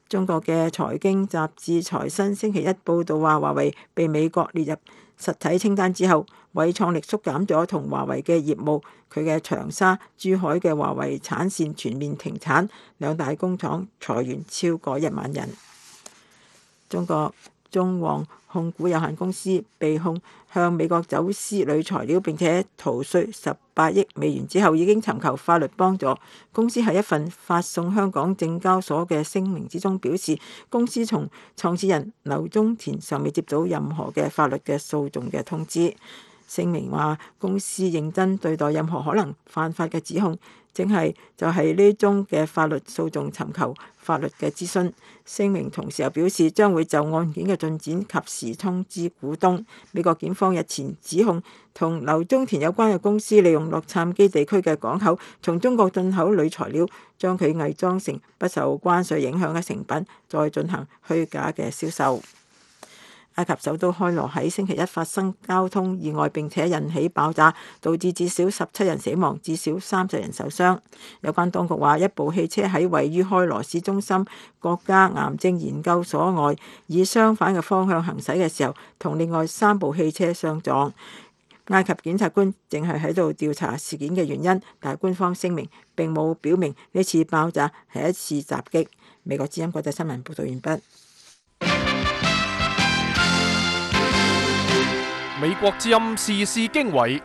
中國嘅財經雜誌財新星期一報導話，華為被美國列入實體清單之後，偉創力縮減咗同華為嘅業務，佢嘅長沙、珠海嘅華為產線全面停產，兩大工廠裁員超過1萬人。中國中旺控股有限公司被控向美國走私鋁材料並且逃稅18億美元之後，已經尋求法律幫助。公司喺一份發送香港證交所嘅聲明之中表示，公司從創始人劉忠田尚未接到任何嘅法律嘅訴訟嘅通知。聲明話，公司認真對待任何可能犯法嘅指控，就係呢宗嘅法律訴訟尋求法律嘅諮詢。聲明同時又表示，將會就案件嘅進展及時通知股東。美國檢方日前指控同劉忠田有關嘅公司利用洛杉磯地區嘅港口從中國進口鋁材料，將佢偽裝成不受關稅影響嘅成品，再進行虛假嘅銷售。埃及首都開羅喺星期一發生交通意外，並且引起爆炸，導致至少17人死亡，至少30人受傷。有關當局話，一部汽車喺位於開羅市中心國家癌症研究所外，以相反嘅方向行駛嘅時候，同另外3部汽車相撞。埃及檢察官正係喺度調查事件嘅原因，但係官方聲明並冇表明呢次爆炸係一次襲擊。美國之音國際新聞報道完畢。 美國之音時事經緯，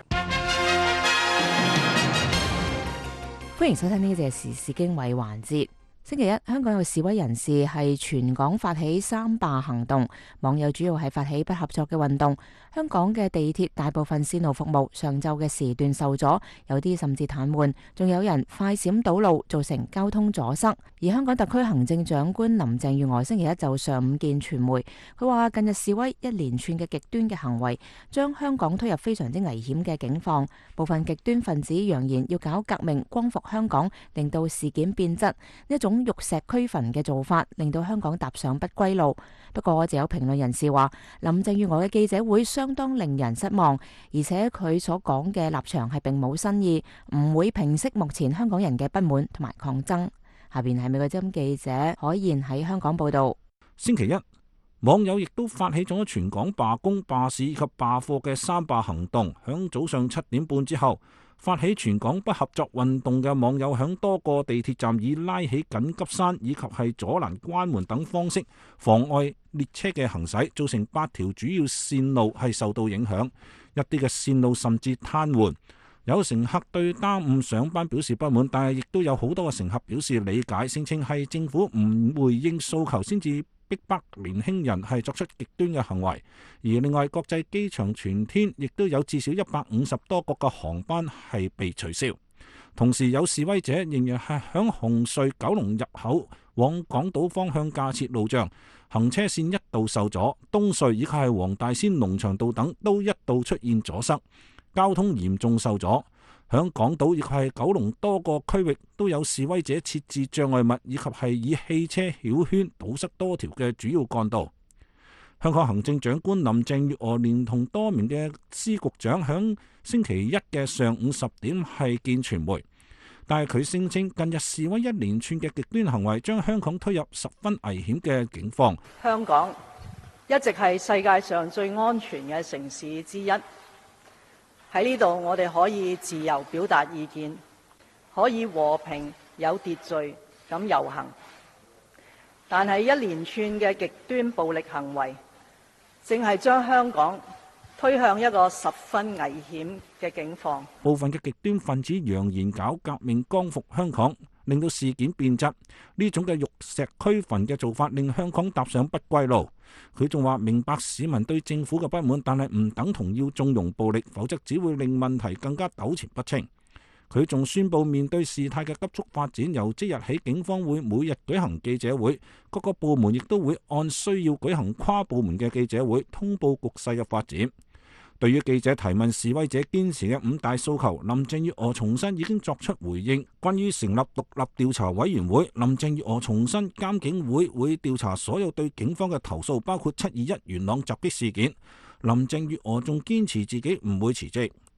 歡迎收聽呢個時事經緯環節。星期一，香港有示威人士係全港發起3罷行動，網友主要係發起不合作嘅運動。香港嘅地鐵大部分線路服務上晝嘅時段受阻，有啲甚至癱瘓，仲有人快閃堵路，造成交通阻塞。而香港特區行政長官林鄭月娥星期一就上午見傳媒，佢話近日示威一連串嘅極端嘅行為，將香港推入非常之危險嘅境況。部分極端分子揚言要搞革命，光復香港，令到事件變質。呢一種玉石俱焚嘅做法，令到香港踏上不歸路。不過就有評論人士話，林鄭月娥嘅記者會相當令人失望，而且佢所講嘅立場係並冇新意，唔會平息目前香港人嘅不滿同埋抗爭。下邊係美國之音記者海燕喺香港報道。 星期一，網友亦都發起咗全港罷工、罷市以及罷課嘅3罷行動，響早上7點半之後，發起全港不合作運動嘅網友響多個地鐵站以拉起緊急閂以及係阻攔關門等方式妨礙列車嘅行駛，造成8條主要線路係受到影響，一啲嘅線路甚至癱瘓。有乘客對耽誤上班表示不滿，但係亦都有好多嘅乘客表示理解，聲稱係政府唔回應訴求先至逼迫年輕人係作出極端嘅行為。而另外，國際機場全天亦都有至少150多個嘅航班係被取消。同時有示威者仍然係響紅隧九龍入口往港島方向架設路障，行車線一度受阻，東隧以及係黃大仙龍翔道等都一度出現阻塞，交通嚴重受阻。響港島亦係九龍多個區域都有示威者設置障礙物，以及係以汽車繞圈堵塞多條嘅主要幹道。香港行政長官林鄭月娥連同多名嘅司局長響星期一嘅上午10點係見傳媒，但係佢聲稱近日示威一連串嘅極端行為將香港推入十分危險嘅境況。 香港一直係世界上最安全嘅城市之一。喺呢度，我哋可以自由表達意見，可以和平有秩序咁遊行。但係一連串嘅極端暴力行為，正係將香港推向一個十分危險嘅境況。 部分嘅極端分子揚言搞革命，光復香港，令到事件變質。呢種嘅玉石俱焚嘅做法，令香港踏上不歸路。佢仲話明白市民對政府嘅不滿，但係唔等同要縱容暴力，否則只會令問題更加糾纏不清。佢仲宣布面對事態嘅急速發展，由即日起警方會每日舉行記者會，各個部門亦都會按需要舉行跨部門嘅記者會，通報局勢嘅發展。對於記者提問示威者堅持嘅5大訴求，林鄭月娥重申已經作出回應。關於成立獨立調查委員會，林鄭月娥重申監警會會調查所有對警方嘅投訴，包括721元朗襲擊事件。林鄭月娥仲堅持自己唔會辭職。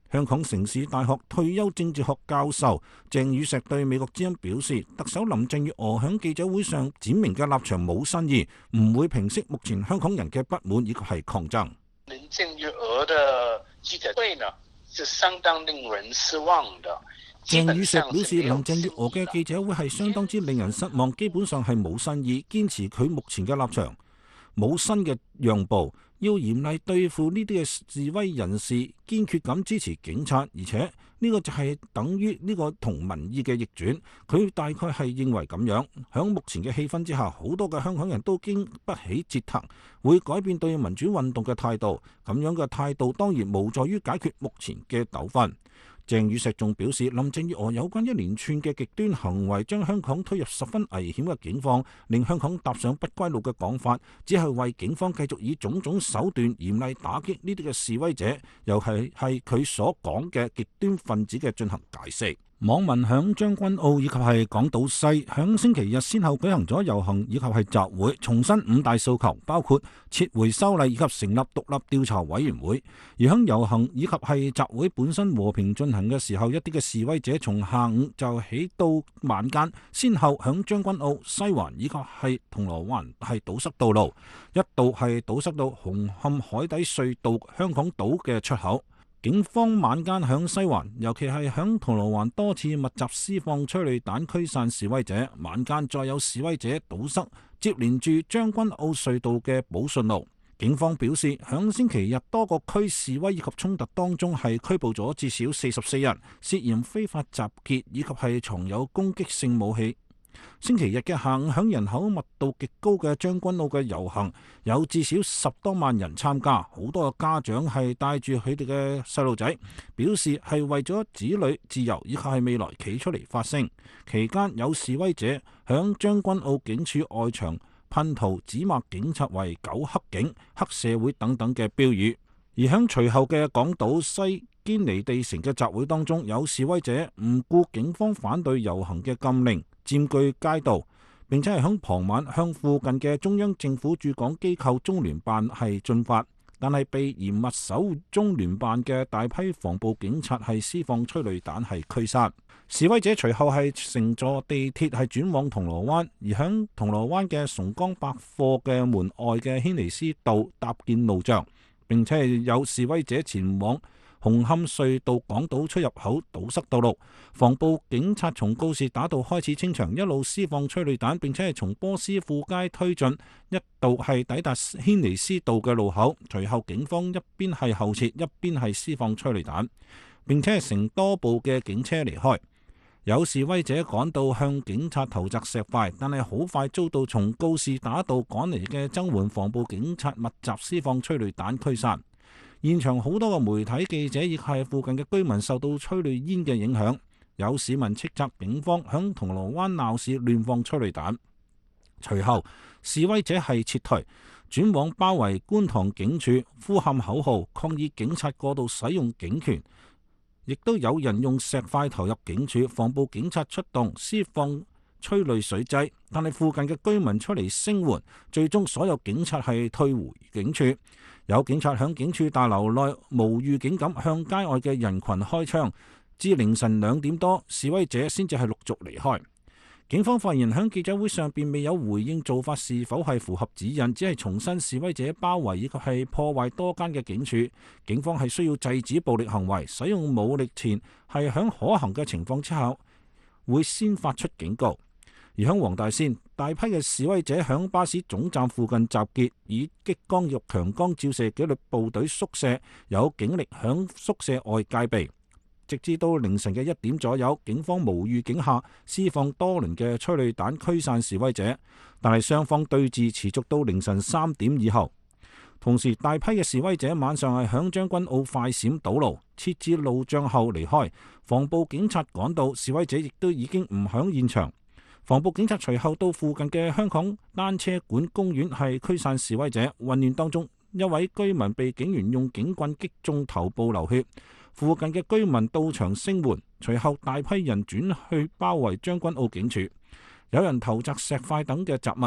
香港城市大學退休政治學教授鄭宇碩對美國之音表示，特首林鄭月娥喺記者會上展明嘅立場冇新意，唔會平息目前香港人嘅不滿以及係抗爭。 林鄭月娥的記者會呢，是相當令人失望的。 鄭宇碩表示，林鄭月娥嘅記者會係相當之令人失望，基本上係冇新意，堅持佢目前嘅立場，冇新嘅讓步。要嚴厲對付呢啲嘅示威人士，堅決咁支持警察，而且呢個就係等於呢個同民意嘅逆轉。佢大概係認為咁樣，響目前嘅氣氛之下，好多嘅香港人都經不起折騰，會改變對民主運動嘅態度。咁樣嘅態度當然無助於解決目前嘅糾紛。鄭宇碩仲表示，林鄭月娥有關一連串嘅極端行為，將香港推入十分危險嘅境況，令香港踏上不歸路嘅講法，只係為警方繼續以種種手段嚴厲打擊呢啲嘅示威者，又係佢所講嘅極端分子嘅進行解釋。網民響將軍澳以及係港島西響星期日先後舉行咗遊行以及係集會，重申5大訴求，包括撤回修例以及成立獨立調查委員會。而響遊行以及係集會本身和平進行嘅時候，一啲嘅示威者從下午就起到晚間，先後響將軍澳、西環以及係銅鑼灣係堵塞道路，一度係堵塞到紅磡海底隧道香港島嘅出口。警方晚間響西環，尤其係響銅鑼灣多次密集施放催淚彈驅散示威者，晚間再有示威者堵塞接連住將軍澳隧道嘅寶順路。警方表示，響星期日多個區示威以及衝突當中係拘捕咗至少44人，涉嫌非法集結以及係藏有攻擊性武器。星期日嘅下午，響人口密度極高嘅將軍澳嘅遊行，有至少10多萬人參加，好多嘅家長係帶住佢哋嘅細路仔，表示係為咗子女自由以及係未來企出嚟發聲。期間有示威者響將軍澳警署外牆噴塗指罵警察為狗黑警、黑社會等等嘅標語。而響隨後嘅港島西堅尼地城嘅集會當中，有示威者唔顧警方反對遊行嘅禁令，佔據街道，並且係響傍晚向附近嘅中央政府駐港機構中聯辦係進發，但係被嚴密守護中聯辦嘅大批防暴警察係施放催淚彈係驅散。示威者隨後係乘坐地鐵係轉往銅鑼灣，而響銅鑼灣嘅崇光百貨嘅門外嘅軒尼詩道搭建路障，並且係有示威者前往紅磡隧道港島出入口堵塞道路，防暴警察從告士打道開始清場，一路施放催淚彈，並且係從波斯富街推進，一度係抵達軒尼詩道嘅路口。隨後警方一邊係後撤，一邊係施放催淚彈，並且係乘多部嘅警車離開。有示威者趕到向警察投擲石塊，但係好快遭到從告士打道趕嚟嘅增援防暴警察密集施放催淚彈驅散。現場好多個媒體記者亦係附近嘅居民受到催淚煙嘅影響，有市民斥責警方響銅鑼灣鬧市亂放催淚彈。隨後示威者係撤退，轉往包圍觀塘警署，呼喊口號抗議警察過度使用警權，亦都有人用石塊投入警署，防暴警察出動施放催淚水劑，但係附近嘅居民出嚟聲援，最終所有警察係退回警署。有警察響警署大樓內無預警咁向街外嘅人群開槍，至凌晨2點多，示威者先至係陸續離開。警方發言人響記者會上邊未有回應做法是否係符合指引，只係重申示威者包圍以及係破壞多間嘅警署，警方係需要制止暴力行為，使用武力前係響可行嘅情況之下會先發出警告。而響黃大仙，大批嘅示威者響巴士總站附近集結，以激光與強光照射紀律部隊宿舍，有警力響宿舍外戒備。直至到凌晨嘅1點左右，警方無預警下施放多輪嘅催淚彈驅散示威者，但係雙方對峙持續到凌晨3點以後。同時，大批嘅示威者晚上係響將軍澳快閃堵路，設置路障後離開。防暴警察趕到，示威者亦都已經唔響現場。防暴警察隨後到附近嘅香港單車館公園係驅散示威者。混亂當中，一位居民被警員用警棍擊中頭部流血，附近嘅居民到場聲援。隨後大批人轉去包圍將軍澳警署，有人投擲石塊等嘅雜物。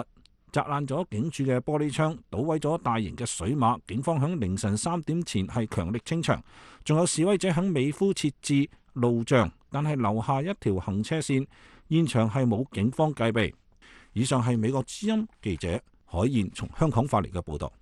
砸爛咗警署嘅玻璃窗，搗毀咗大型嘅水馬。警方響凌晨3點前係強力清場，仲有示威者響美孚設置路障，但係留下一條行車線，現場係冇警方戒備。以上係美國之音記者海燕從香港發嚟嘅報道。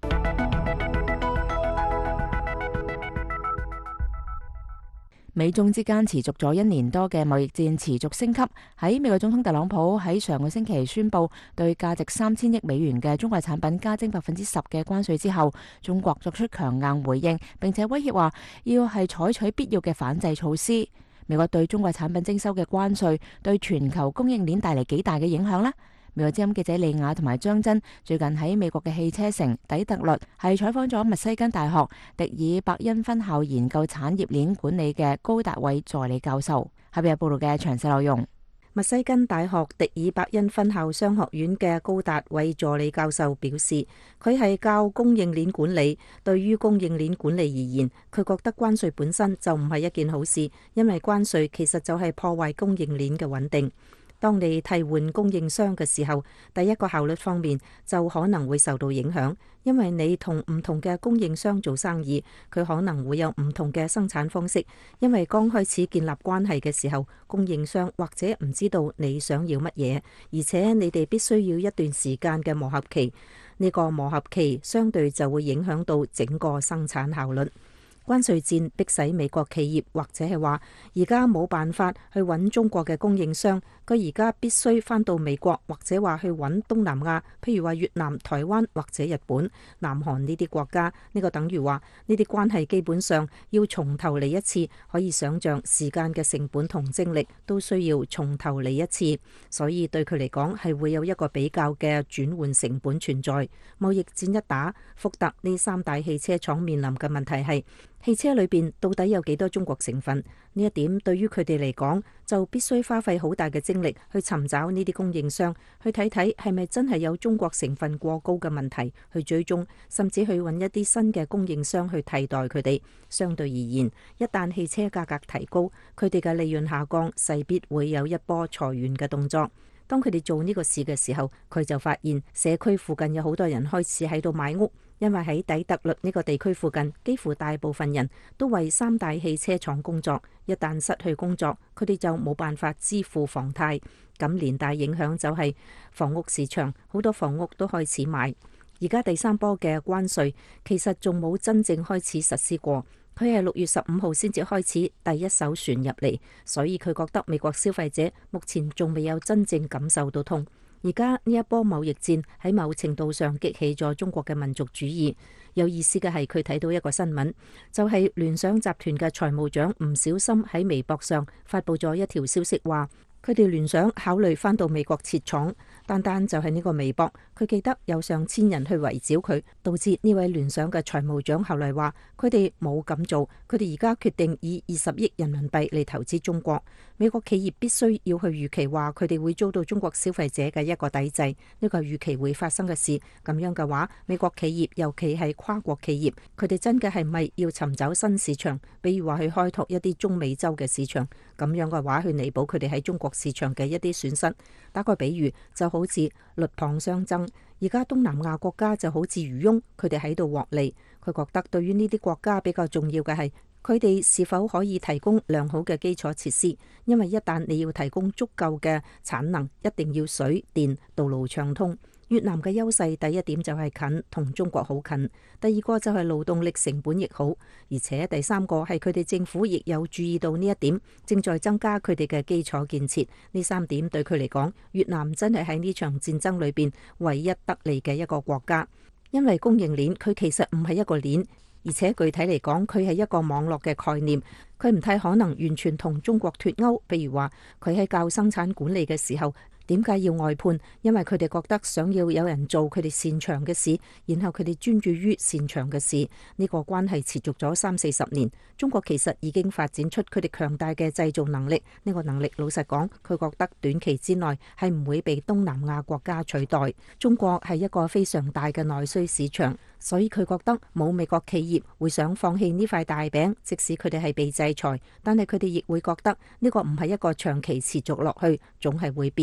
美中之間持續咗1年多嘅貿易戰持續升級，喺美國總統特朗普喺上個星期宣布對價值3000億美元嘅中國產品加徵10%嘅關稅之後，中國作出強硬回應，並且威脅話要係採取必要嘅反制措施。美國對中國產品徵收嘅關稅對全球供應鏈帶嚟幾大嘅影響呢？美國之音記者李雅同埋張真最近喺美國嘅汽車城底特律係採訪咗密西根大學迪爾伯恩分校研究產業鏈管理嘅高達偉助理教授。下邊有報道嘅詳細內容。 密西根大學迪爾伯恩分校商學院嘅高達偉助理教授表示，佢係教供應鏈管理。對於供應鏈管理而言，佢覺得關稅本身就唔係一件好事，因為關稅其實就係破壞供應鏈嘅穩定。當你替換供應商嘅時候，第一個效率方面就可能會受到影響，因為你同唔同嘅供應商做生意，佢可能會有唔同嘅生產方式。因為剛開始建立關係嘅時候，供應商或者唔知道你想要乜嘢，而且你哋必須要一段時間嘅磨合期。呢個磨合期相對就會影響到整個生產效率。關稅戰迫使美國企業或者係話而家冇辦法去揾中國嘅供應商，佢而家必須返到美國或者話去揾東南亞，譬如話越南、台灣或者日本、南韓呢啲國家。呢個等於話呢啲關係基本上要從頭嚟一次，可以想象時間嘅成本同精力都需要從頭嚟一次，所以對佢嚟講係會有一個比較嘅轉換成本存在。貿易戰一打，福特呢3大汽車廠面臨嘅問題係汽車裏邊到底有幾多中國成分？呢一點對於佢哋嚟講，就必須花費好大嘅精力去尋找呢啲供應商，去睇睇係咪真係有中國成分過高嘅問題，去追蹤，甚至去揾一啲新嘅供應商去替代佢哋。相對而言，一旦汽車價格提高，佢哋嘅利潤下降，勢必會有一波裁員嘅動作。當佢哋做呢個事嘅時候，佢就發現社區附近有好多人開始喺度買屋，因為喺底特律呢個地區附近，幾乎大部分人都為3大汽車廠工作。一旦失去工作，佢哋就冇辦法支付房貸，咁連帶影響就係房屋市場，好多房屋都開始賣。而家第3波嘅關稅其實仲冇真正開始實施過。佢係6月15號先至開始第一艘船入嚟，所以佢覺得美國消費者目前仲未有真正感受到痛。而家呢一波貿易戰喺某程度上激起咗中國嘅民族主義。有意思嘅係佢睇到一個新聞，就係聯想集團嘅財務長唔小心喺微博上發布咗一條消息，話佢哋聯想考慮返到美國設廠。單單就係呢個微博，佢記得有上千人去圍剿佢，導致呢位聯想嘅財務長後嚟話佢哋冇咁做，佢哋而家決定以20億人民幣嚟投資中國。美國企業必須要去預期話佢哋會遭到中國消費者嘅一個抵制，呢個係預期會發生嘅事。咁樣嘅話，美國企業尤其係跨國企業，佢哋真嘅係咪要尋找新市場，比如話去開拓一啲中美洲嘅市場，咁樣嘅話去彌補佢哋喺中國市場嘅一啲損失。打個比喻，就好似鷸蚌相爭，而家東南亞國家就好似漁翁，佢哋喺度獲利。佢覺得對於呢啲國家比較重要嘅係佢哋是否可以提供良好嘅基礎設施，因為一旦你要提供足夠嘅產能，一定要水電道路暢通。越南嘅優勢第一點就係近，同中國好近，第二個就係勞動力成本亦好，而且第3個係佢哋政府亦有注意到呢一點，正在增加佢哋嘅基礎建設。呢3點對佢嚟講，越南真係喺呢場戰爭裏邊唯一得利嘅一個國家。因為供應鏈佢其實唔係一個鏈，而且具體嚟講佢係一個網絡嘅概念，佢唔太可能完全同中國脫鈎。譬如話佢喺教生產管理嘅時候，點解要外判？因為佢哋覺得想要有人做佢哋擅長嘅事，然後佢哋專注於擅長嘅事。呢個關係持續咗30-40年。中國其實已經發展出佢哋強大嘅製造能力。呢個能力老實講，佢覺得短期之內係唔會被東南亞國家取代。中國係一個非常大嘅內需市場，所以佢覺得冇美國企業會想放棄呢塊大餅，即使佢哋係被制裁，但係佢哋亦會覺得呢個唔係一個長期持續落去，總係會變。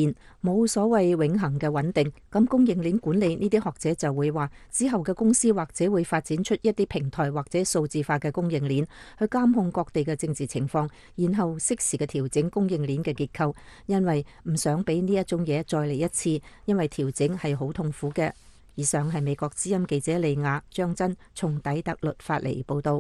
冇所謂永恆嘅穩定。咁供應鏈管理呢啲學者就會話，之後嘅公司或者會發展出一啲平台或者數字化嘅供應鏈，去監控各地嘅政治情況，然後適時嘅調整供應鏈嘅結構，因為唔想俾呢一種嘢再嚟一次，因為調整係好痛苦嘅。以上係美國之音記者利亞張真從底特律發嚟報道。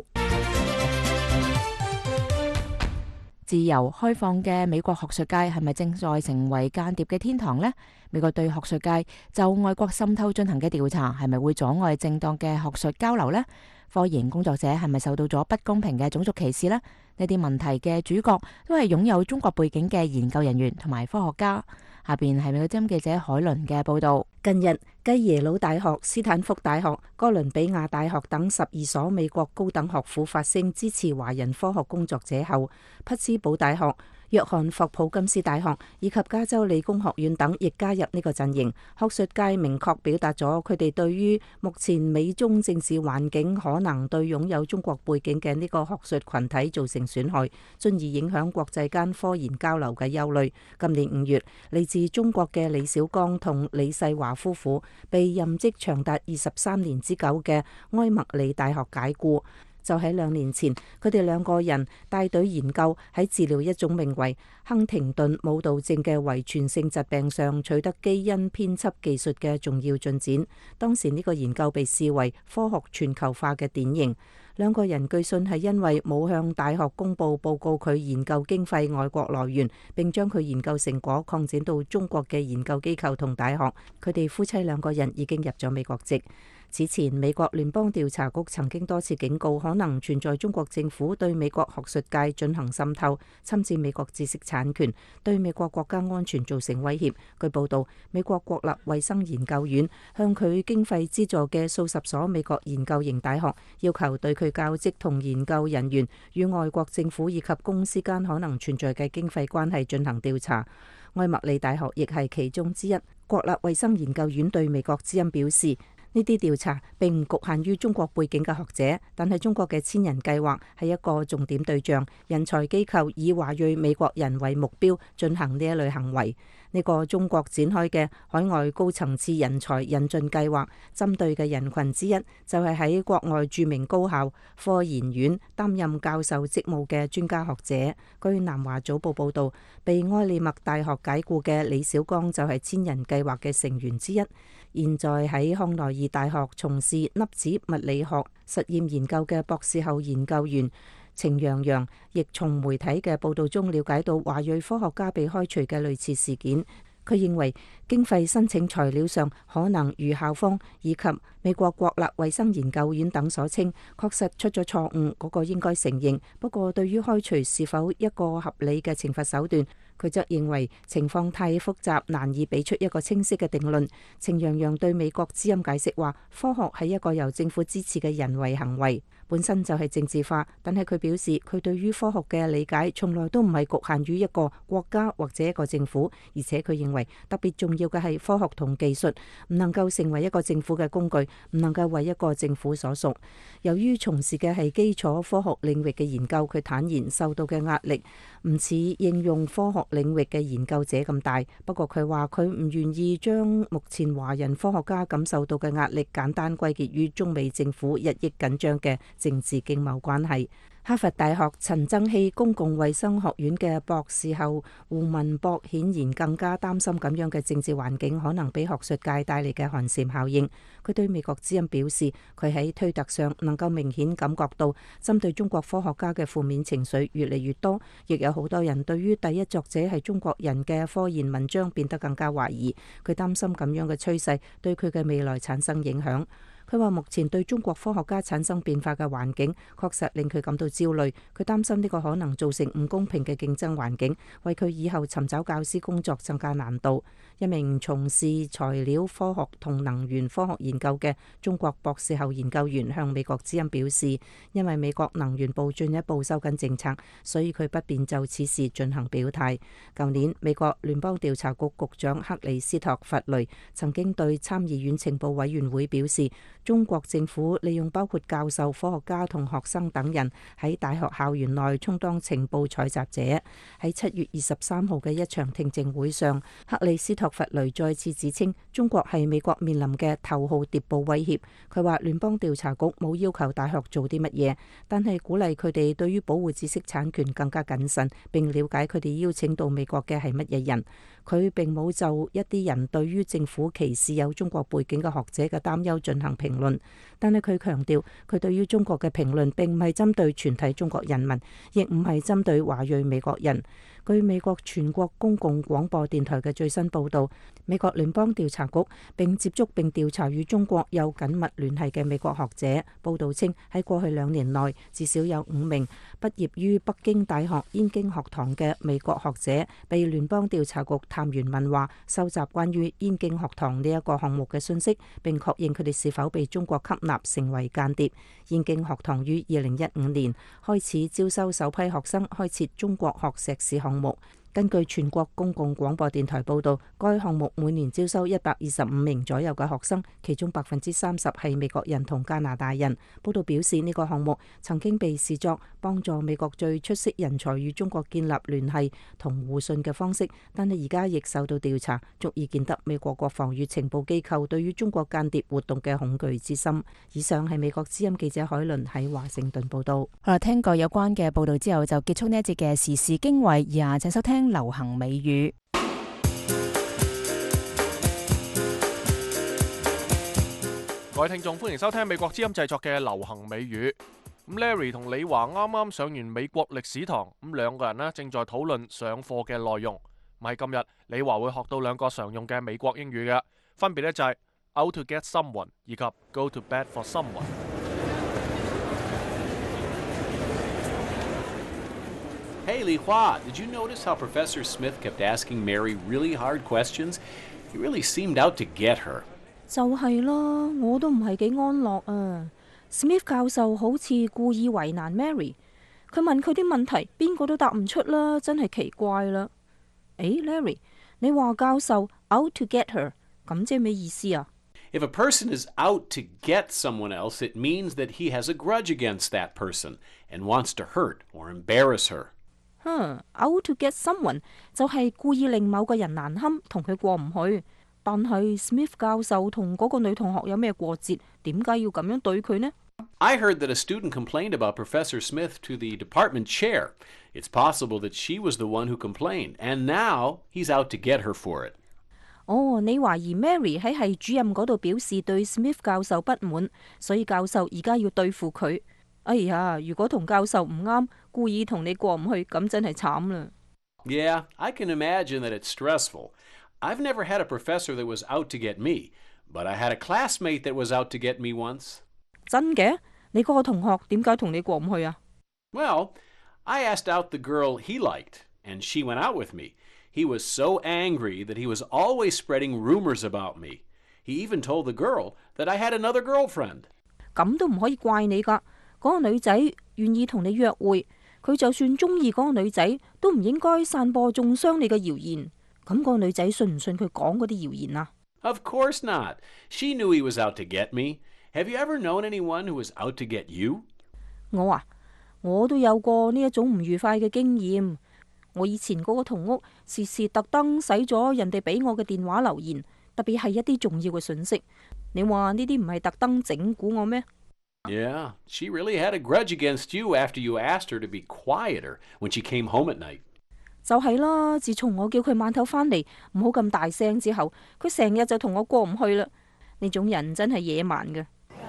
自由開放嘅美國學術界係咪正在成為間諜嘅天堂呢？美國對學術界就外國滲透進行嘅調查係咪會阻礙正當嘅學術交流呢？科研工作者係咪受到咗不公平嘅種族歧視呢？呢啲問題嘅主角都係擁有中國背景嘅研究人員同埋科學家。下邊係美國之音記者海倫嘅報道。 近日，繼耶魯大學、斯坦福大學、哥倫比亞大學等12所美國高等學府發聲支持華人科學工作者後，匹茲堡大學、約翰霍普金斯大學以及加州理工學院等亦加入呢個陣營。學術界明確表達咗佢哋對於目前美中政治環境可能對擁有中國背景嘅呢個學術群體造成損害，進而影響國際間科研交流嘅憂慮。今年5月，嚟自中國嘅李小剛同李世華夫婦被任職長達23年之久嘅埃默里大學解僱。就喺2年前，佢哋兩個人帶隊研究喺治療一種名為亨廷頓舞蹈症嘅遺傳性疾病上取得基因編輯技術嘅重要進展。當時呢個研究被視為科學全球化嘅典型。兩個人據信係因為冇向大學公佈報告佢研究經費外國來源，並將佢研究成果擴展到中國嘅研究機構同大學。佢哋夫妻兩個人已經入咗美國籍。此前，美國聯邦調查局曾經多次警告，可能存在中國政府對美國學術界進行滲透、侵佔美國知識產權，對美國國家安全造成威脅。據報道，美國國立衛生研究院向佢經費資助嘅數十所美國研究型大學，要求對佢教職同研究人員與外國政府以及公司間可能存在嘅經費關係進行調查。埃默里大學亦係其中之一。國立衛生研究院對美國之音表示，呢啲調查並唔局限於中國背景嘅學者，但係中國嘅千人計劃係一個重點對象。人才機構以華裔美國人為目標進行呢一類行為。呢個中國展開嘅海外高層次人才引進計劃，針對嘅人群之一就係喺國外著名高校、科研院擔任教授職務嘅專家學者。據南華早報報導，被埃利默大學解僱嘅李小剛就係千人計劃嘅成員之一，現在喺康奈爾大學從事粒子物理學實驗研究嘅博士後研究員程洋洋，亦從媒體嘅報導中了解到華裔科學家被開除嘅類似事件。佢認為經費申請材料上可能如校方以及美國國立衛生研究院等所稱，確實出咗錯誤，嗰個應該承認。不過對於開除是否一個合理嘅懲罰手段，佢則認為情況太複雜，難以俾出一個清晰嘅定論。程洋洋對美國之音解釋話，科學係一個由政府支持嘅人為行為，本身就係政治化。但係佢表示，佢對於科學嘅理解從來都唔係局限於一個國家或者一個政府，而且佢認為特別重要嘅係科學同技術唔能夠成為一個政府嘅工具，唔能夠為一個政府所屬。由於從事嘅係基礎科學領域嘅研究，佢坦言受到嘅壓力唔似應用科學領域嘅研究者咁大。不過佢話佢唔願意將目前華人科學家感受到嘅壓力簡單歸結於中美政府日益緊張嘅政治經貿關係。哈佛大學陳增熙公共衛生學院嘅博士後胡文博顯然更加擔心咁樣嘅政治環境可能俾學術界帶嚟嘅寒蟬效應。佢對美國之音表示，佢喺推特上能夠明顯感覺到針對中國科學家嘅負面情緒越嚟越多，亦有好多人對於第一作者係中國人嘅科研文章變得更加懷疑。佢擔心咁樣嘅趨勢對佢嘅未來產生影響。佢話目前對中國科學家產生變化嘅環境確實令佢感到焦慮，佢擔心呢個可能造成唔公平嘅競爭環境，為佢以後尋找教師工作增加難度。一名從事材料科學同能源科學研究嘅中國博士後研究員向美國之音表示，因為美國能源部進一步收緊政策，所以佢不便就此事進行表態。舊年美國聯邦調查局局長克里斯托弗雷曾經對參議院情報委員會表示， 中國政府利用包括教授、科學家同學生等人喺大學校園內充當情報採集者。喺7月23號嘅一場聽證會上，克里斯托弗雷再次指稱中國係美國面臨嘅頭號諜報威脅。佢話聯邦調查局冇要求大學做啲乜嘢，但係鼓勵佢哋對於保護知識產權更加謹慎，並了解佢哋邀請到美國嘅係乜嘢人。佢並冇就一啲人對於政府歧視有中國背景嘅學者嘅擔憂進行評論，但係佢強調佢對於中國嘅評論並唔係針對全體中國人民，亦唔係針對華裔美國人。據美國全國公共廣播電台嘅最新報導，美國聯邦調查局並接觸並調查與中國有緊密聯繫嘅美國學者。報導稱喺過去2年內，至少有5名畢業於北京大學燕京學堂嘅美國學者被聯邦調查局探員問話，收集關於燕京學堂呢一個項目嘅信息，並確認佢哋是否被中國吸納成為間諜。燕京學堂於2015年開始招收首批學生，開設中國學碩士項目。根據全國公共廣播電台報導，該項目每年招收125名左右嘅學生，其中30%係美國人同加拿大人。報導表示，呢個項目曾經被視作幫助美國最出色人才與中國建立聯繫同互信嘅方式，但係而家亦受到調查，足以見得美國國防與情報機構對於中國間諜活動嘅恐懼之心。以上係美國之音記者海倫喺華盛頓報導。 好啦，聽過有關嘅報導之後，就結束呢一節嘅時事經緯，以下請收聽流行美語。 各位聽眾，歡迎收聽美國之音製作嘅流行美語。咁 Larry 同李華啱啱上完美國歷史堂，咁兩個人呢正在討論上課嘅內容。咁喺今日，李華會學到2個常用嘅美國英語嘅，分別呢就係 out to get someone 以及 go to bat for someone。 Hey, Li Hua, did you notice how Professor Smith kept asking Mary really hard questions? He really seemed out to get her. 就係啦，我都唔係幾安樂啊。Smith 教授好似故意為難 Mary， 佢問佢啲問題，邊個都答唔出啦，真係奇怪啦。Larry， 你話教授 out to get her， 咁即係咩意思啊？ If a person is out to get someone else, it means that he has a grudge against that person and wants to hurt or embarrass her. Out to get someone 就係故意令某個人難堪，同佢過唔去。但係 Smith 教授同嗰個女同學有咩過節？點解要咁樣對佢呢？ I heard that a student complained about Professor Smith to the department chair. It's possible that she was the one who complained, and now he's out to get her for it. 你懷疑 Mary 喺系主任嗰度表示對 Smith 教授不滿，所以教授而家要對付佢。哎呀，如果同教授唔啱，故意同你過唔去，咁真係慘啦。 Yeah, I can imagine that it's stressful. I've never had a professor that was out to get me, but I had a classmate that was out to get me once. 真嘅？你嗰個同學點解同你過唔去啊？ Well, I asked out the girl he liked, and she went out with me. He was so angry that he was always spreading rumors about me. He even told the girl that I had another girlfriend. 咁都唔可以怪你㗎。嗰個女仔願意同你約會，佢就算中意嗰個女仔，都唔應該散播中傷你嘅謠言。咁個女仔信唔信佢講嗰啲謠言啊？ Of course not. She knew he was out to get me. Have you ever known anyone who was out to get you? 我都有過呢一種唔愉快嘅經驗。我以前嗰個同屋時時特登洗咗人哋俾我嘅電話留言，特別係一啲重要嘅訊息。你話呢啲唔係特登整蠱我咩？ Yeah, she really had a grudge against you after you asked her to be quieter when she came home at night. 就係啦，自從我叫佢晚頭返嚟唔好咁大聲之後，佢成日就同我過唔去啦。呢種人真係野蠻嘅。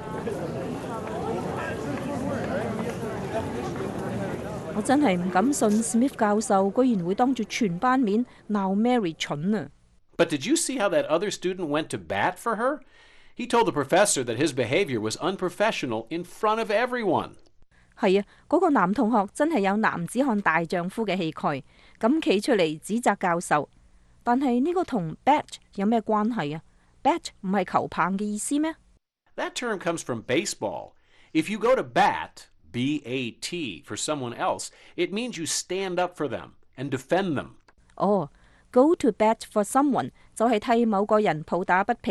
我真係唔敢信 Smith 教授居然會當住全班面鬧 Mary 蠢啊！ But did you see how that other student went to bat for her? He told the professor that his behavior was unprofessional in front of everyone. 係啊，嗰個男同學真係有男子漢大丈夫嘅氣概，咁企出嚟指責教授。但係呢個同 bat 有咩關係啊？ bat 唔係球棒嘅意思咩？ That term comes from baseball. If you go to bat, B-A-T, for someone else, it means you stand up for them and defend them. Go to bat for someone 就係替某個人抱打不平，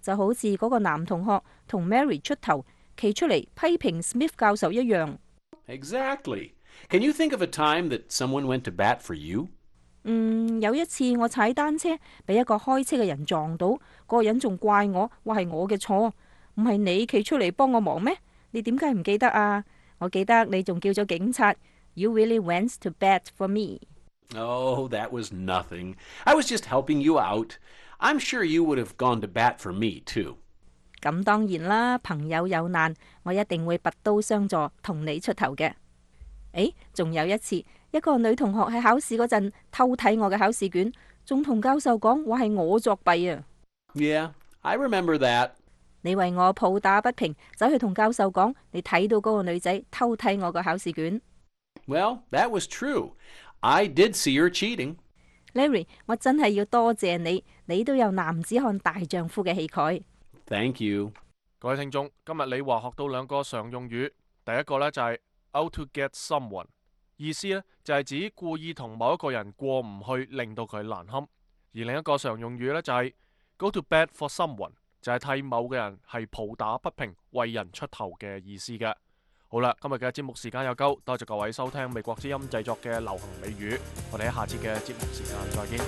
就好似嗰個男同學同 Mary 出頭，企出嚟批評 Smith 教授一樣。 Exactly. Can you think of a time that someone went to bat for you? 有一次我踩單車，俾一個開車嘅人撞到，嗰個人仲怪我，話係我嘅錯，唔係你企出嚟幫我忙咩？你點解唔記得啊？我記得你仲叫咗警察。You really went to bat for me. Oh, that was nothing. I was just helping you out. I'm sure you would have gone to bat for me, too. 咁當然啦，朋友有難，我一定會拔刀相助，同你出頭嘅。仲有一次，一個女同學喺考試嗰陣偷睇我嘅考試卷，仲同教授講話係我作弊啊。 Yeah, I remember that. 你為我抱打不平，走去同教授講，你睇到嗰個女仔偷睇我個考試卷。 Well, that was true. I did see her cheating. Larry， 我真係要多謝你，你都有男子漢大丈夫嘅氣概。 Thank you. 各位聽眾，今日李華學到兩個常用語，第一個呢就係 out to get someone， 意思呢就係指故意同某一個人過唔去，令到佢難堪；而另一個常用語呢就係 go to bat for someone， 就係替某個人係抱打不平、為人出頭嘅意思嘅。好啦，今日嘅節目時間又夠，多謝各位收聽美國之音製作嘅流行美語，我哋喺下次嘅節目時間再見。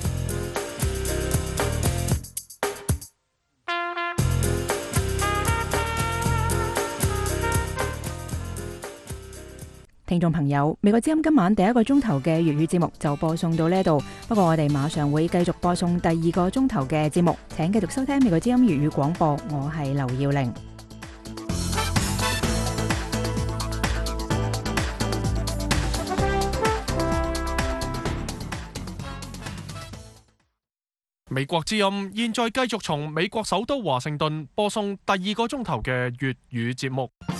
聽眾朋友，美國之音今晚第一個鐘頭嘅粵語節目就播送到呢度，不過我哋馬上會繼續播送第二個鐘頭嘅節目，請繼續收聽美國之音粵語廣播，我係劉耀玲。 美國之音現在繼續從美國首都華盛頓播送第二個鐘頭嘅粵語節目。